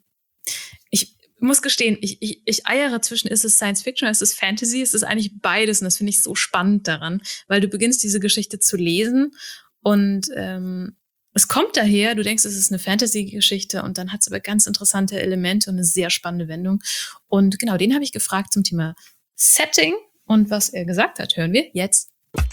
ich muss gestehen, ich, ich, ich eiere zwischen, ist es Science Fiction oder ist es Fantasy? Es ist eigentlich beides und das finde ich so spannend daran, weil du beginnst diese Geschichte zu lesen und ähm, es kommt daher, du denkst, es ist eine Fantasy-Geschichte und dann hat es aber ganz interessante Elemente und eine sehr spannende Wendung. Und genau, den habe ich gefragt zum Thema Setting und was er gesagt hat, hören wir jetzt.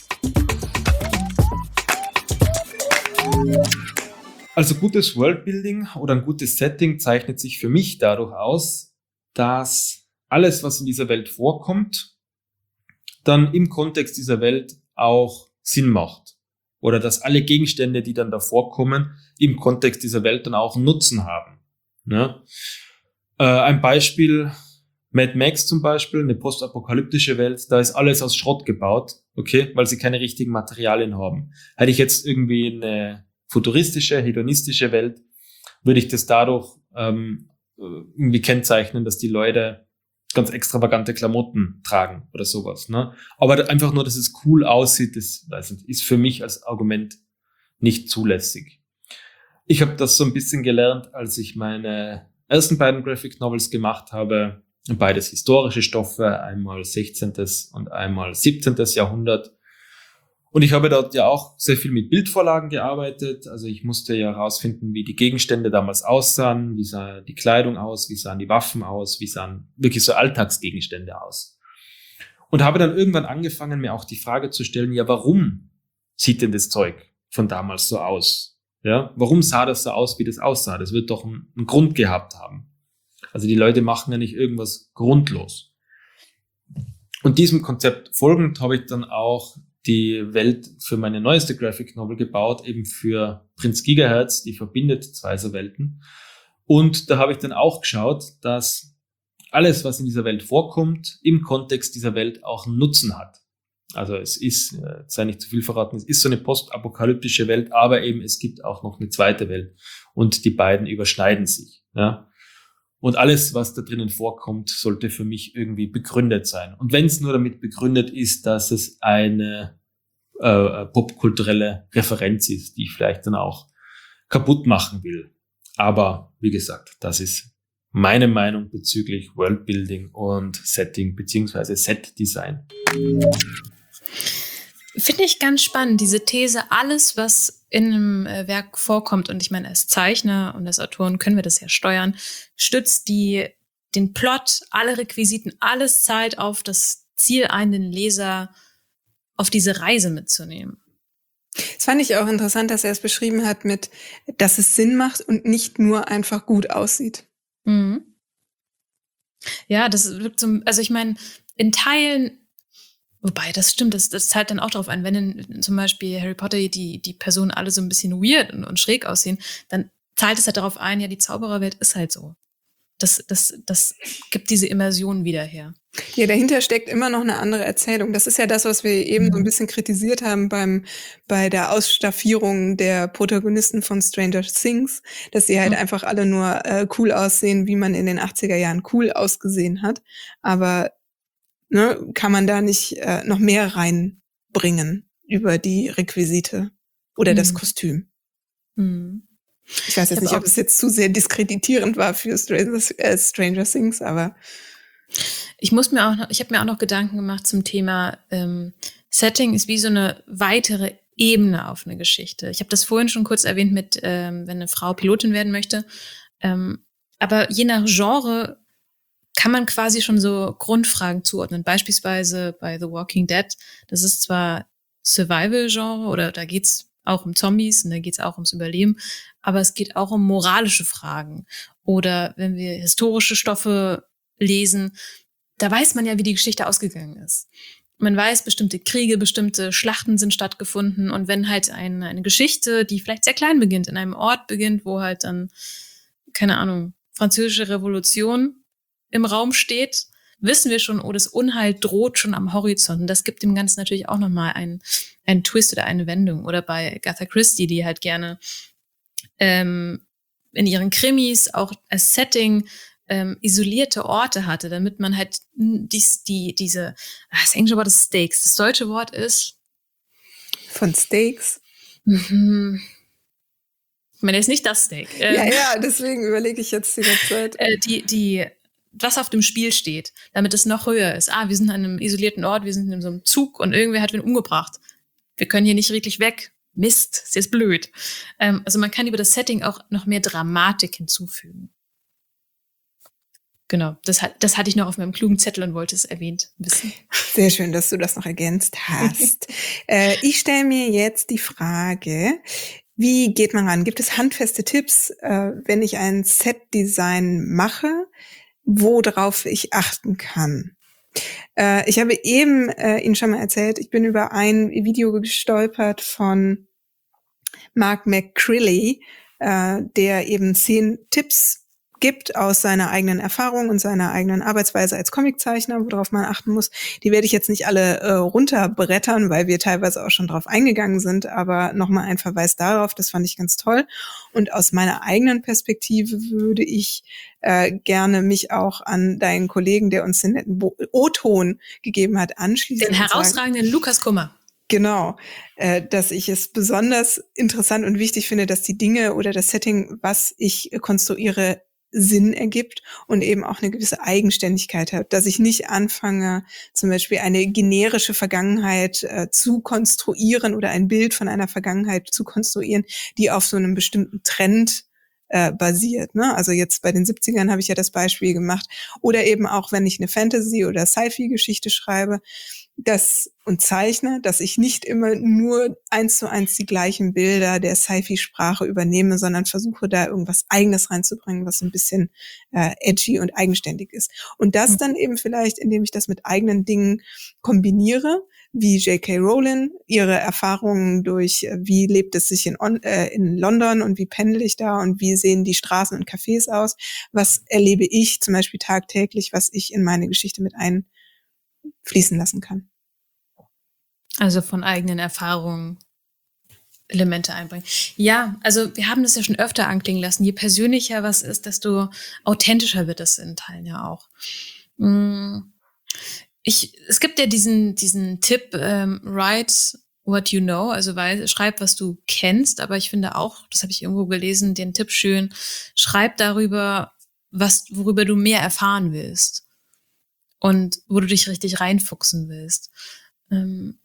Also gutes Worldbuilding oder ein gutes Setting zeichnet sich für mich dadurch aus, dass alles, was in dieser Welt vorkommt, dann im Kontext dieser Welt auch Sinn macht. Oder dass alle Gegenstände, die dann da vorkommen, im Kontext dieser Welt dann auch einen Nutzen haben. Ja? Äh, ein Beispiel, Mad Max zum Beispiel, eine postapokalyptische Welt, da ist alles aus Schrott gebaut, okay, weil sie keine richtigen Materialien haben. Hätte ich jetzt irgendwie eine futuristische, hedonistische Welt, würde ich das dadurch ähm, irgendwie kennzeichnen, dass die Leute ganz extravagante Klamotten tragen oder sowas. Ne? Aber einfach nur, dass es cool aussieht, das weiß nicht, ist für mich als Argument nicht zulässig. Ich habe das so ein bisschen gelernt, als ich meine ersten beiden Graphic Novels gemacht habe. Beides historische Stoffe, einmal sechzehnten und einmal siebzehnten Jahrhundert. Und ich habe dort ja auch sehr viel mit Bildvorlagen gearbeitet. Also ich musste ja herausfinden, wie die Gegenstände damals aussahen, wie sah die Kleidung aus, wie sahen die Waffen aus, wie sahen wirklich so Alltagsgegenstände aus. Und habe dann irgendwann angefangen, mir auch die Frage zu stellen, ja, warum sieht denn das Zeug von damals so aus? Ja, warum sah das so aus, wie das aussah? Das wird doch einen, einen Grund gehabt haben. Also die Leute machen ja nicht irgendwas grundlos. Und diesem Konzept folgend habe ich dann auch die Welt für meine neueste Graphic Novel gebaut, eben für Prinz Gigahertz, die verbindet zwei so Welten. Und da habe ich dann auch geschaut, dass alles, was in dieser Welt vorkommt, im Kontext dieser Welt auch einen Nutzen hat. Also es ist, äh, sei nicht zu viel verraten, es ist so eine postapokalyptische Welt, aber eben es gibt auch noch eine zweite Welt und die beiden überschneiden sich. Ja? Und alles, was da drinnen vorkommt, sollte für mich irgendwie begründet sein. Und wenn es nur damit begründet ist, dass es eine äh, popkulturelle Referenz ist, die ich vielleicht dann auch kaputt machen will. Aber wie gesagt, das ist meine Meinung bezüglich Worldbuilding und Setting beziehungsweise Set-Design. Finde ich ganz spannend, diese These, alles, was in einem äh, Werk vorkommt, und ich meine, als Zeichner und als Autoren können wir das ja steuern, stützt die den Plot, alle Requisiten, alles zahlt auf das Ziel ein, den Leser auf diese Reise mitzunehmen. Das fand ich auch interessant, dass er es beschrieben hat mit, dass es Sinn macht und nicht nur einfach gut aussieht. Mhm. Ja, das wirkt so, also ich meine, in Teilen, wobei, das stimmt, das, das zahlt dann auch darauf ein, wenn in, zum Beispiel Harry Potter die, die Personen alle so ein bisschen weird und, und schräg aussehen, dann zahlt es halt darauf ein, ja, die Zaubererwelt ist halt so. Das, das, das gibt diese Immersion wieder her. Ja, dahinter steckt immer noch eine andere Erzählung. Das ist ja das, was wir eben so ein bisschen kritisiert haben beim, bei der Ausstaffierung der Protagonisten von Stranger Things, dass sie halt Mhm. einfach alle nur äh, cool aussehen, wie man in den achtziger Jahren cool ausgesehen hat. Aber ne, kann man da nicht äh, noch mehr reinbringen über die Requisite oder das Mhm. Kostüm? Mhm. Ich weiß jetzt Ich nicht, hab ob auch- es jetzt zu sehr diskreditierend war für Stranger, äh, Stranger Things, aber Ich muss mir auch noch, ich habe mir auch noch Gedanken gemacht zum Thema ähm, Setting ist wie so eine weitere Ebene auf eine Geschichte. Ich habe das vorhin schon kurz erwähnt mit, ähm, wenn eine Frau Pilotin werden möchte. Ähm, aber je nach Genre kann man quasi schon so Grundfragen zuordnen. Beispielsweise bei The Walking Dead, das ist zwar Survival-Genre oder da geht's auch um Zombies und da geht's auch ums Überleben, aber es geht auch um moralische Fragen. Oder wenn wir historische Stoffe lesen, da weiß man ja, wie die Geschichte ausgegangen ist. Man weiß, bestimmte Kriege, bestimmte Schlachten sind stattgefunden. Und wenn halt eine, eine Geschichte, die vielleicht sehr klein beginnt, in einem Ort beginnt, wo halt dann, keine Ahnung, französische Revolution im Raum steht, wissen wir schon, oh, das Unheil droht schon am Horizont. Und das gibt dem Ganzen natürlich auch nochmal einen, einen Twist oder eine Wendung. Oder bei Agatha Christie, die halt gerne ähm, in ihren Krimis auch als Setting ähm, isolierte Orte hatte, damit man halt dies, die, diese, ah, das englische Wort ist Stakes, das deutsche Wort ist von Steaks. mhm. Ich meine, ist nicht das Steak. Ähm, Ja, ja, deswegen überlege ich jetzt die ganze Zeit. äh, die, die, was auf dem Spiel steht, damit es noch höher ist. Ah, wir sind an einem isolierten Ort, wir sind in so einem Zug und irgendwer hat wen umgebracht. Wir können hier nicht wirklich weg. Mist, ist jetzt blöd. Ähm, also man kann über das Setting auch noch mehr Dramatik hinzufügen. Genau, das, hat, das hatte ich noch auf meinem klugen Zettel und wollte es erwähnt wissen. Sehr schön, dass du das noch ergänzt hast. äh, ich stelle mir jetzt die Frage, wie geht man ran? Gibt es handfeste Tipps, äh, wenn ich ein Set-Design mache, worauf ich achten kann? Äh, ich habe eben äh, Ihnen schon mal erzählt, ich bin über ein Video gestolpert von Mark McCrilly, äh, der eben zehn Tipps gibt aus seiner eigenen Erfahrung und seiner eigenen Arbeitsweise als Comiczeichner, worauf man achten muss. Die werde ich jetzt nicht alle äh, runterbrettern, weil wir teilweise auch schon drauf eingegangen sind, aber nochmal ein Verweis darauf, das fand ich ganz toll. Und aus meiner eigenen Perspektive würde ich äh, gerne mich auch an deinen Kollegen, der uns den netten Bo- O-Ton gegeben hat, anschließen. Den herausragenden Lukas Kummer. Genau, äh, dass ich es besonders interessant und wichtig finde, dass die Dinge oder das Setting, was ich konstruiere, Sinn ergibt und eben auch eine gewisse Eigenständigkeit hat, dass ich nicht anfange, zum Beispiel eine generische Vergangenheit äh, zu konstruieren oder ein Bild von einer Vergangenheit zu konstruieren, die auf so einem bestimmten Trend äh, basiert. Ne? Also jetzt bei den siebzigern habe ich ja das Beispiel gemacht. Oder eben auch, wenn ich eine Fantasy- oder Sci-Fi-Geschichte schreibe, das und zeichne, dass ich nicht immer nur eins zu eins die gleichen Bilder der Sci-Fi-Sprache übernehme, sondern versuche da irgendwas Eigenes reinzubringen, was ein bisschen äh, edgy und eigenständig ist. Und das dann eben vielleicht, indem ich das mit eigenen Dingen kombiniere, wie J K. Rowling, ihre Erfahrungen durch, äh, wie lebt es sich in, On äh, in London und wie pendle ich da und wie sehen die Straßen und Cafés aus, was erlebe ich zum Beispiel tagtäglich, was ich in meine Geschichte mit einfließen lassen kann. Also von eigenen Erfahrungen Elemente einbringen. Ja, also wir haben das ja schon öfter anklingen lassen. Je persönlicher was ist, desto authentischer wird es in Teilen ja auch. Ich, es gibt ja diesen, diesen Tipp, ähm, write what you know, also weil, schreib, was du kennst, aber ich finde auch, das habe ich irgendwo gelesen, den Tipp schön, schreib darüber, was, worüber du mehr erfahren willst und wo du dich richtig reinfuchsen willst. Ähm,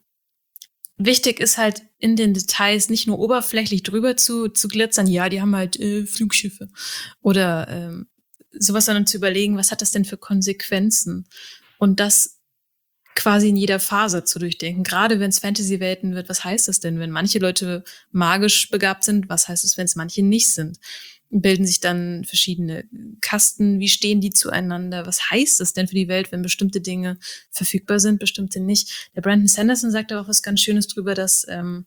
Wichtig ist halt in den Details nicht nur oberflächlich drüber zu, zu glitzern, ja, die haben halt äh, Flugschiffe oder ähm, sowas, sondern zu überlegen, was hat das denn für Konsequenzen? Und das quasi in jeder Phase zu durchdenken. Gerade wenn es Fantasy-Welten wird, was heißt das denn, wenn manche Leute magisch begabt sind? Was heißt es, wenn es manche nicht sind? Bilden sich dann verschiedene Kasten, wie stehen die zueinander, was heißt es denn für die Welt, wenn bestimmte Dinge verfügbar sind, bestimmte nicht. Der Brandon Sanderson sagt auch was ganz Schönes drüber, dass ähm,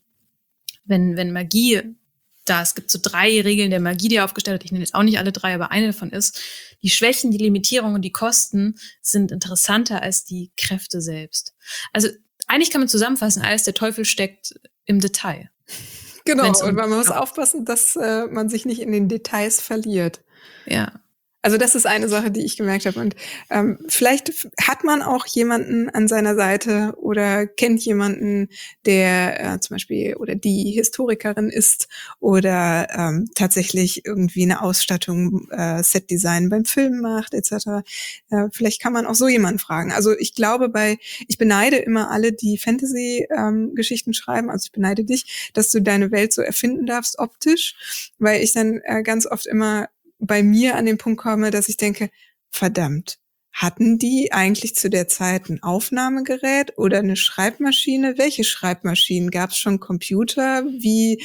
wenn, wenn Magie da, es gibt so drei Regeln der Magie, die er aufgestellt hat, ich nenne jetzt auch nicht alle drei, aber eine davon ist, die Schwächen, die Limitierungen und die Kosten sind interessanter als die Kräfte selbst. Also eigentlich kann man zusammenfassen, alles der Teufel steckt im Detail. Genau, Wenn's um- und man muss ja. aufpassen, dass äh, man sich nicht in den Details verliert. Ja. Also das ist eine Sache, die ich gemerkt habe. Und ähm, vielleicht f- hat man auch jemanden an seiner Seite oder kennt jemanden, der äh, zum Beispiel oder die Historikerin ist oder ähm, tatsächlich irgendwie eine Ausstattung, äh, Setdesign beim Film macht et cetera. Äh, vielleicht kann man auch so jemanden fragen. Also ich glaube, bei ich beneide immer alle, die Fantasy-Geschichten schreiben. Also ich beneide dich, dass du deine Welt so erfinden darfst optisch, weil ich dann äh, ganz oft immer bei mir an den Punkt komme, dass ich denke, verdammt, hatten die eigentlich zu der Zeit ein Aufnahmegerät oder eine Schreibmaschine? Welche Schreibmaschinen? Gab es schon Computer? Wie,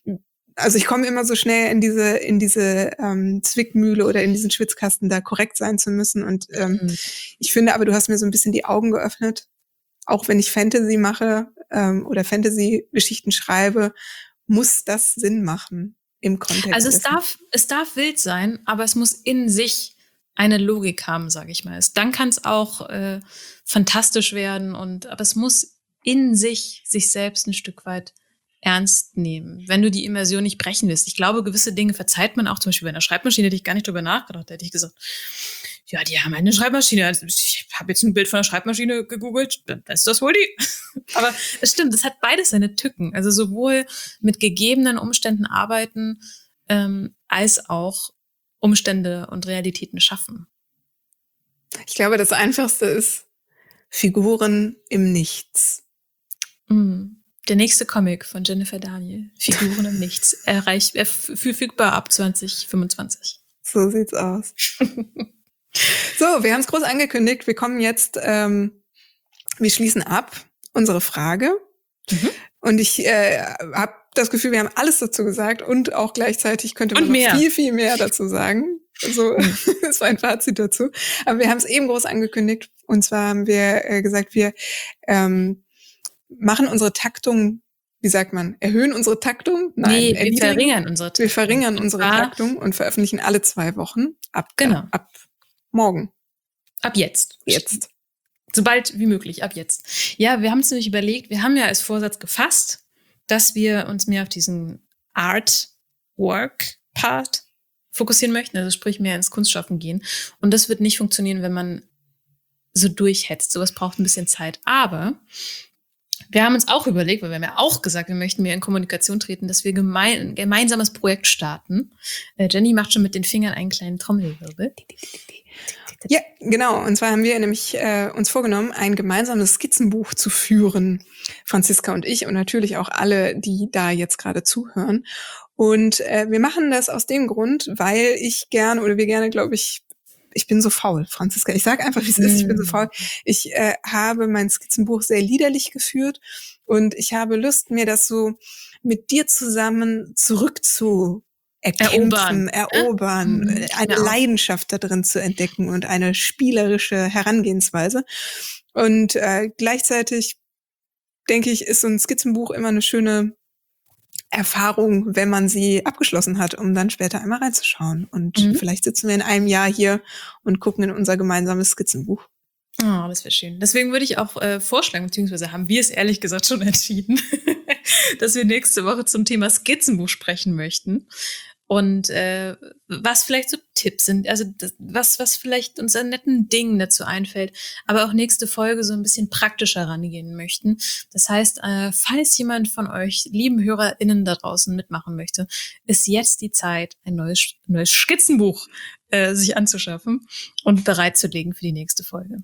also ich komme immer so schnell in diese in diese ähm, Zwickmühle oder in diesen Schwitzkasten, da korrekt sein zu müssen. Und ähm, Mhm. ich finde aber, du hast mir so ein bisschen die Augen geöffnet. Auch wenn ich Fantasy mache ähm, oder Fantasy-Geschichten schreibe, muss das Sinn machen. Im Kontext. Also es dessen. darf, es darf wild sein, aber es muss in sich eine Logik haben, sage ich mal. Es, dann kann es auch äh, fantastisch werden, und aber es muss in sich sich selbst ein Stück weit ernst nehmen, wenn du die Immersion nicht brechen willst. Ich glaube, gewisse Dinge verzeiht man auch, zum Beispiel bei einer Schreibmaschine, hätte ich gar nicht drüber nachgedacht, hätte ich gesagt, ja, die haben eine Schreibmaschine. Also ich habe jetzt ein Bild von einer Schreibmaschine gegoogelt, dann ist das wohl die. Aber es stimmt, es hat beides seine Tücken. Also sowohl mit gegebenen Umständen arbeiten, ähm, als auch Umstände und Realitäten schaffen. Ich glaube, das Einfachste ist Figuren im Nichts. Mm. Der nächste Comic von Jennifer Daniel, Figuren im Nichts, erreicht, äh, verfügbar ab zwanzig fünfundzwanzig. So sieht's aus. So, wir haben es groß angekündigt. Wir kommen jetzt, ähm, wir schließen ab unsere Frage. Mhm. Und ich äh, habe das Gefühl, wir haben alles dazu gesagt und auch gleichzeitig könnte man Und noch mehr. viel, viel mehr dazu sagen. So, Mhm. das war ein Fazit dazu. Aber wir haben es eben groß angekündigt. Und zwar haben wir äh, gesagt, wir ähm, machen unsere Taktung, wie sagt man, erhöhen unsere Taktung? Nein, Nee, wir erniedrigen. verringern unsere Taktung. Wir verringern Und unsere zwar- Taktung und veröffentlichen alle zwei Wochen ab, Genau. ab morgen, Ab jetzt. jetzt. Sobald wie möglich, ab jetzt. Ja, wir haben uns nämlich überlegt, wir haben ja als Vorsatz gefasst, dass wir uns mehr auf diesen Art-Work-Part fokussieren möchten, also sprich mehr ins Kunstschaffen gehen. Und das wird nicht funktionieren, wenn man so durchhetzt. Sowas braucht ein bisschen Zeit. Aber wir haben uns auch überlegt, weil wir haben ja auch gesagt, wir möchten mehr in Kommunikation treten, dass wir gemein, ein gemeinsames Projekt starten. Äh, Jenny macht schon mit den Fingern einen kleinen Trommelwirbel. Ja, genau. Und zwar haben wir nämlich äh, uns vorgenommen, ein gemeinsames Skizzenbuch zu führen, Franziska und ich und natürlich auch alle, die da jetzt gerade zuhören. Und äh, wir machen das aus dem Grund, weil ich gerne oder wir gerne, glaube ich, ich bin so faul, Franziska. Ich sage einfach, wie es ist. Ich bin so faul. Ich äh, habe mein Skizzenbuch sehr liederlich geführt und ich habe Lust, mir das so mit dir zusammen zurückzu erkämpfen, Erobern. erobern, Mhm. äh, eine Ja. Leidenschaft da drin zu entdecken und eine spielerische Herangehensweise. Und äh, gleichzeitig denke ich, ist so ein Skizzenbuch immer eine schöne Erfahrung, wenn man sie abgeschlossen hat, um dann später einmal reinzuschauen. Und Mhm. vielleicht sitzen wir in einem Jahr hier und gucken in unser gemeinsames Skizzenbuch. Oh, das wäre schön. Deswegen würde ich auch äh, vorschlagen, beziehungsweise haben wir es ehrlich gesagt schon entschieden, dass wir nächste Woche zum Thema Skizzenbuch sprechen möchten. Und äh, was vielleicht so Tipps sind, also das, was, was vielleicht uns an netten Dingen dazu einfällt, aber auch nächste Folge so ein bisschen praktischer rangehen möchten. Das heißt, äh, falls jemand von euch, lieben HörerInnen da draußen, mitmachen möchte, ist jetzt die Zeit, ein neues, neues Skizzenbuch äh, sich anzuschaffen und bereitzulegen für die nächste Folge.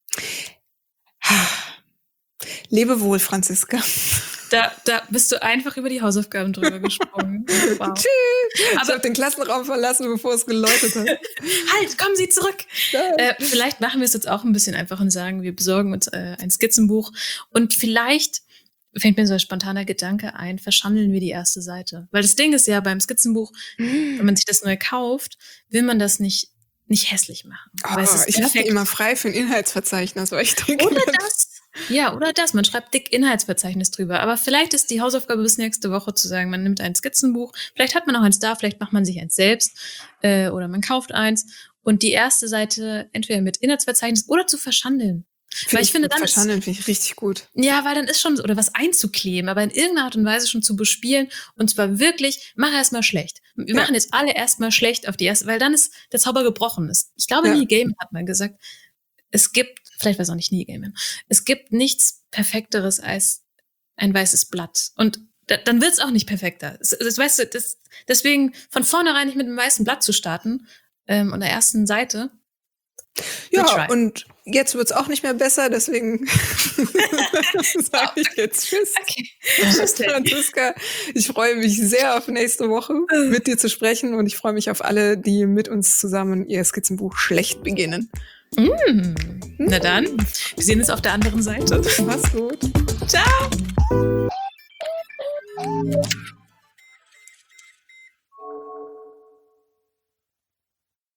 Lebe wohl, Franziska. Da, da bist du einfach über die Hausaufgaben drüber gesprungen. Wow. Tschüss. Ich habe den Klassenraum verlassen, bevor es geläutet hat. Halt, kommen Sie zurück. Äh, vielleicht machen wir es jetzt auch ein bisschen einfach und sagen, wir besorgen uns äh, ein Skizzenbuch. Und vielleicht fängt mir so ein spontaner Gedanke ein, verschandeln wir die erste Seite. Weil das Ding ist ja beim Skizzenbuch, wenn man sich das neu kauft, will man das nicht, nicht hässlich machen. Oh, Weil es ist ich lasse die perfekt. immer frei für ein Inhaltsverzeichnis, weil ich denke, Oder das. Ja, oder das. Man schreibt dick Inhaltsverzeichnis drüber. Aber vielleicht ist die Hausaufgabe bis nächste Woche zu sagen, man nimmt ein Skizzenbuch. Vielleicht hat man auch eins da, vielleicht macht man sich eins selbst. Äh, oder man kauft eins. Und die erste Seite entweder mit Inhaltsverzeichnis oder zu verschandeln. Weil ich finde, dann ist, Verschandeln finde ich richtig gut. ja, weil dann ist schon, oder was einzukleben, aber in irgendeiner Art und Weise schon zu bespielen. Und zwar wirklich, mach erstmal schlecht. Wir Ja. machen jetzt alle erstmal schlecht auf die erste, weil dann ist der Zauber gebrochen. Ist. Ich glaube, Ja. Neil Gaiman hat mal gesagt, es gibt, vielleicht war es auch nicht Neil Gaiman, es gibt nichts Perfekteres als ein weißes Blatt. Und da, dann wird es auch nicht perfekter. Das, das, weißt du, das, deswegen von vornherein nicht mit einem weißen Blatt zu starten ähm, und der ersten Seite. Ja, try. und jetzt wird's auch nicht mehr besser, deswegen sage ich jetzt Tschüss. Okay. Franziska, ich freue mich sehr auf nächste Woche mit dir zu sprechen und ich freue mich auf alle, die mit uns zusammen ihr Skizzenbuch schlecht beginnen. Mm. Na dann, wir sehen uns auf der anderen Seite. Mach's gut. Ciao.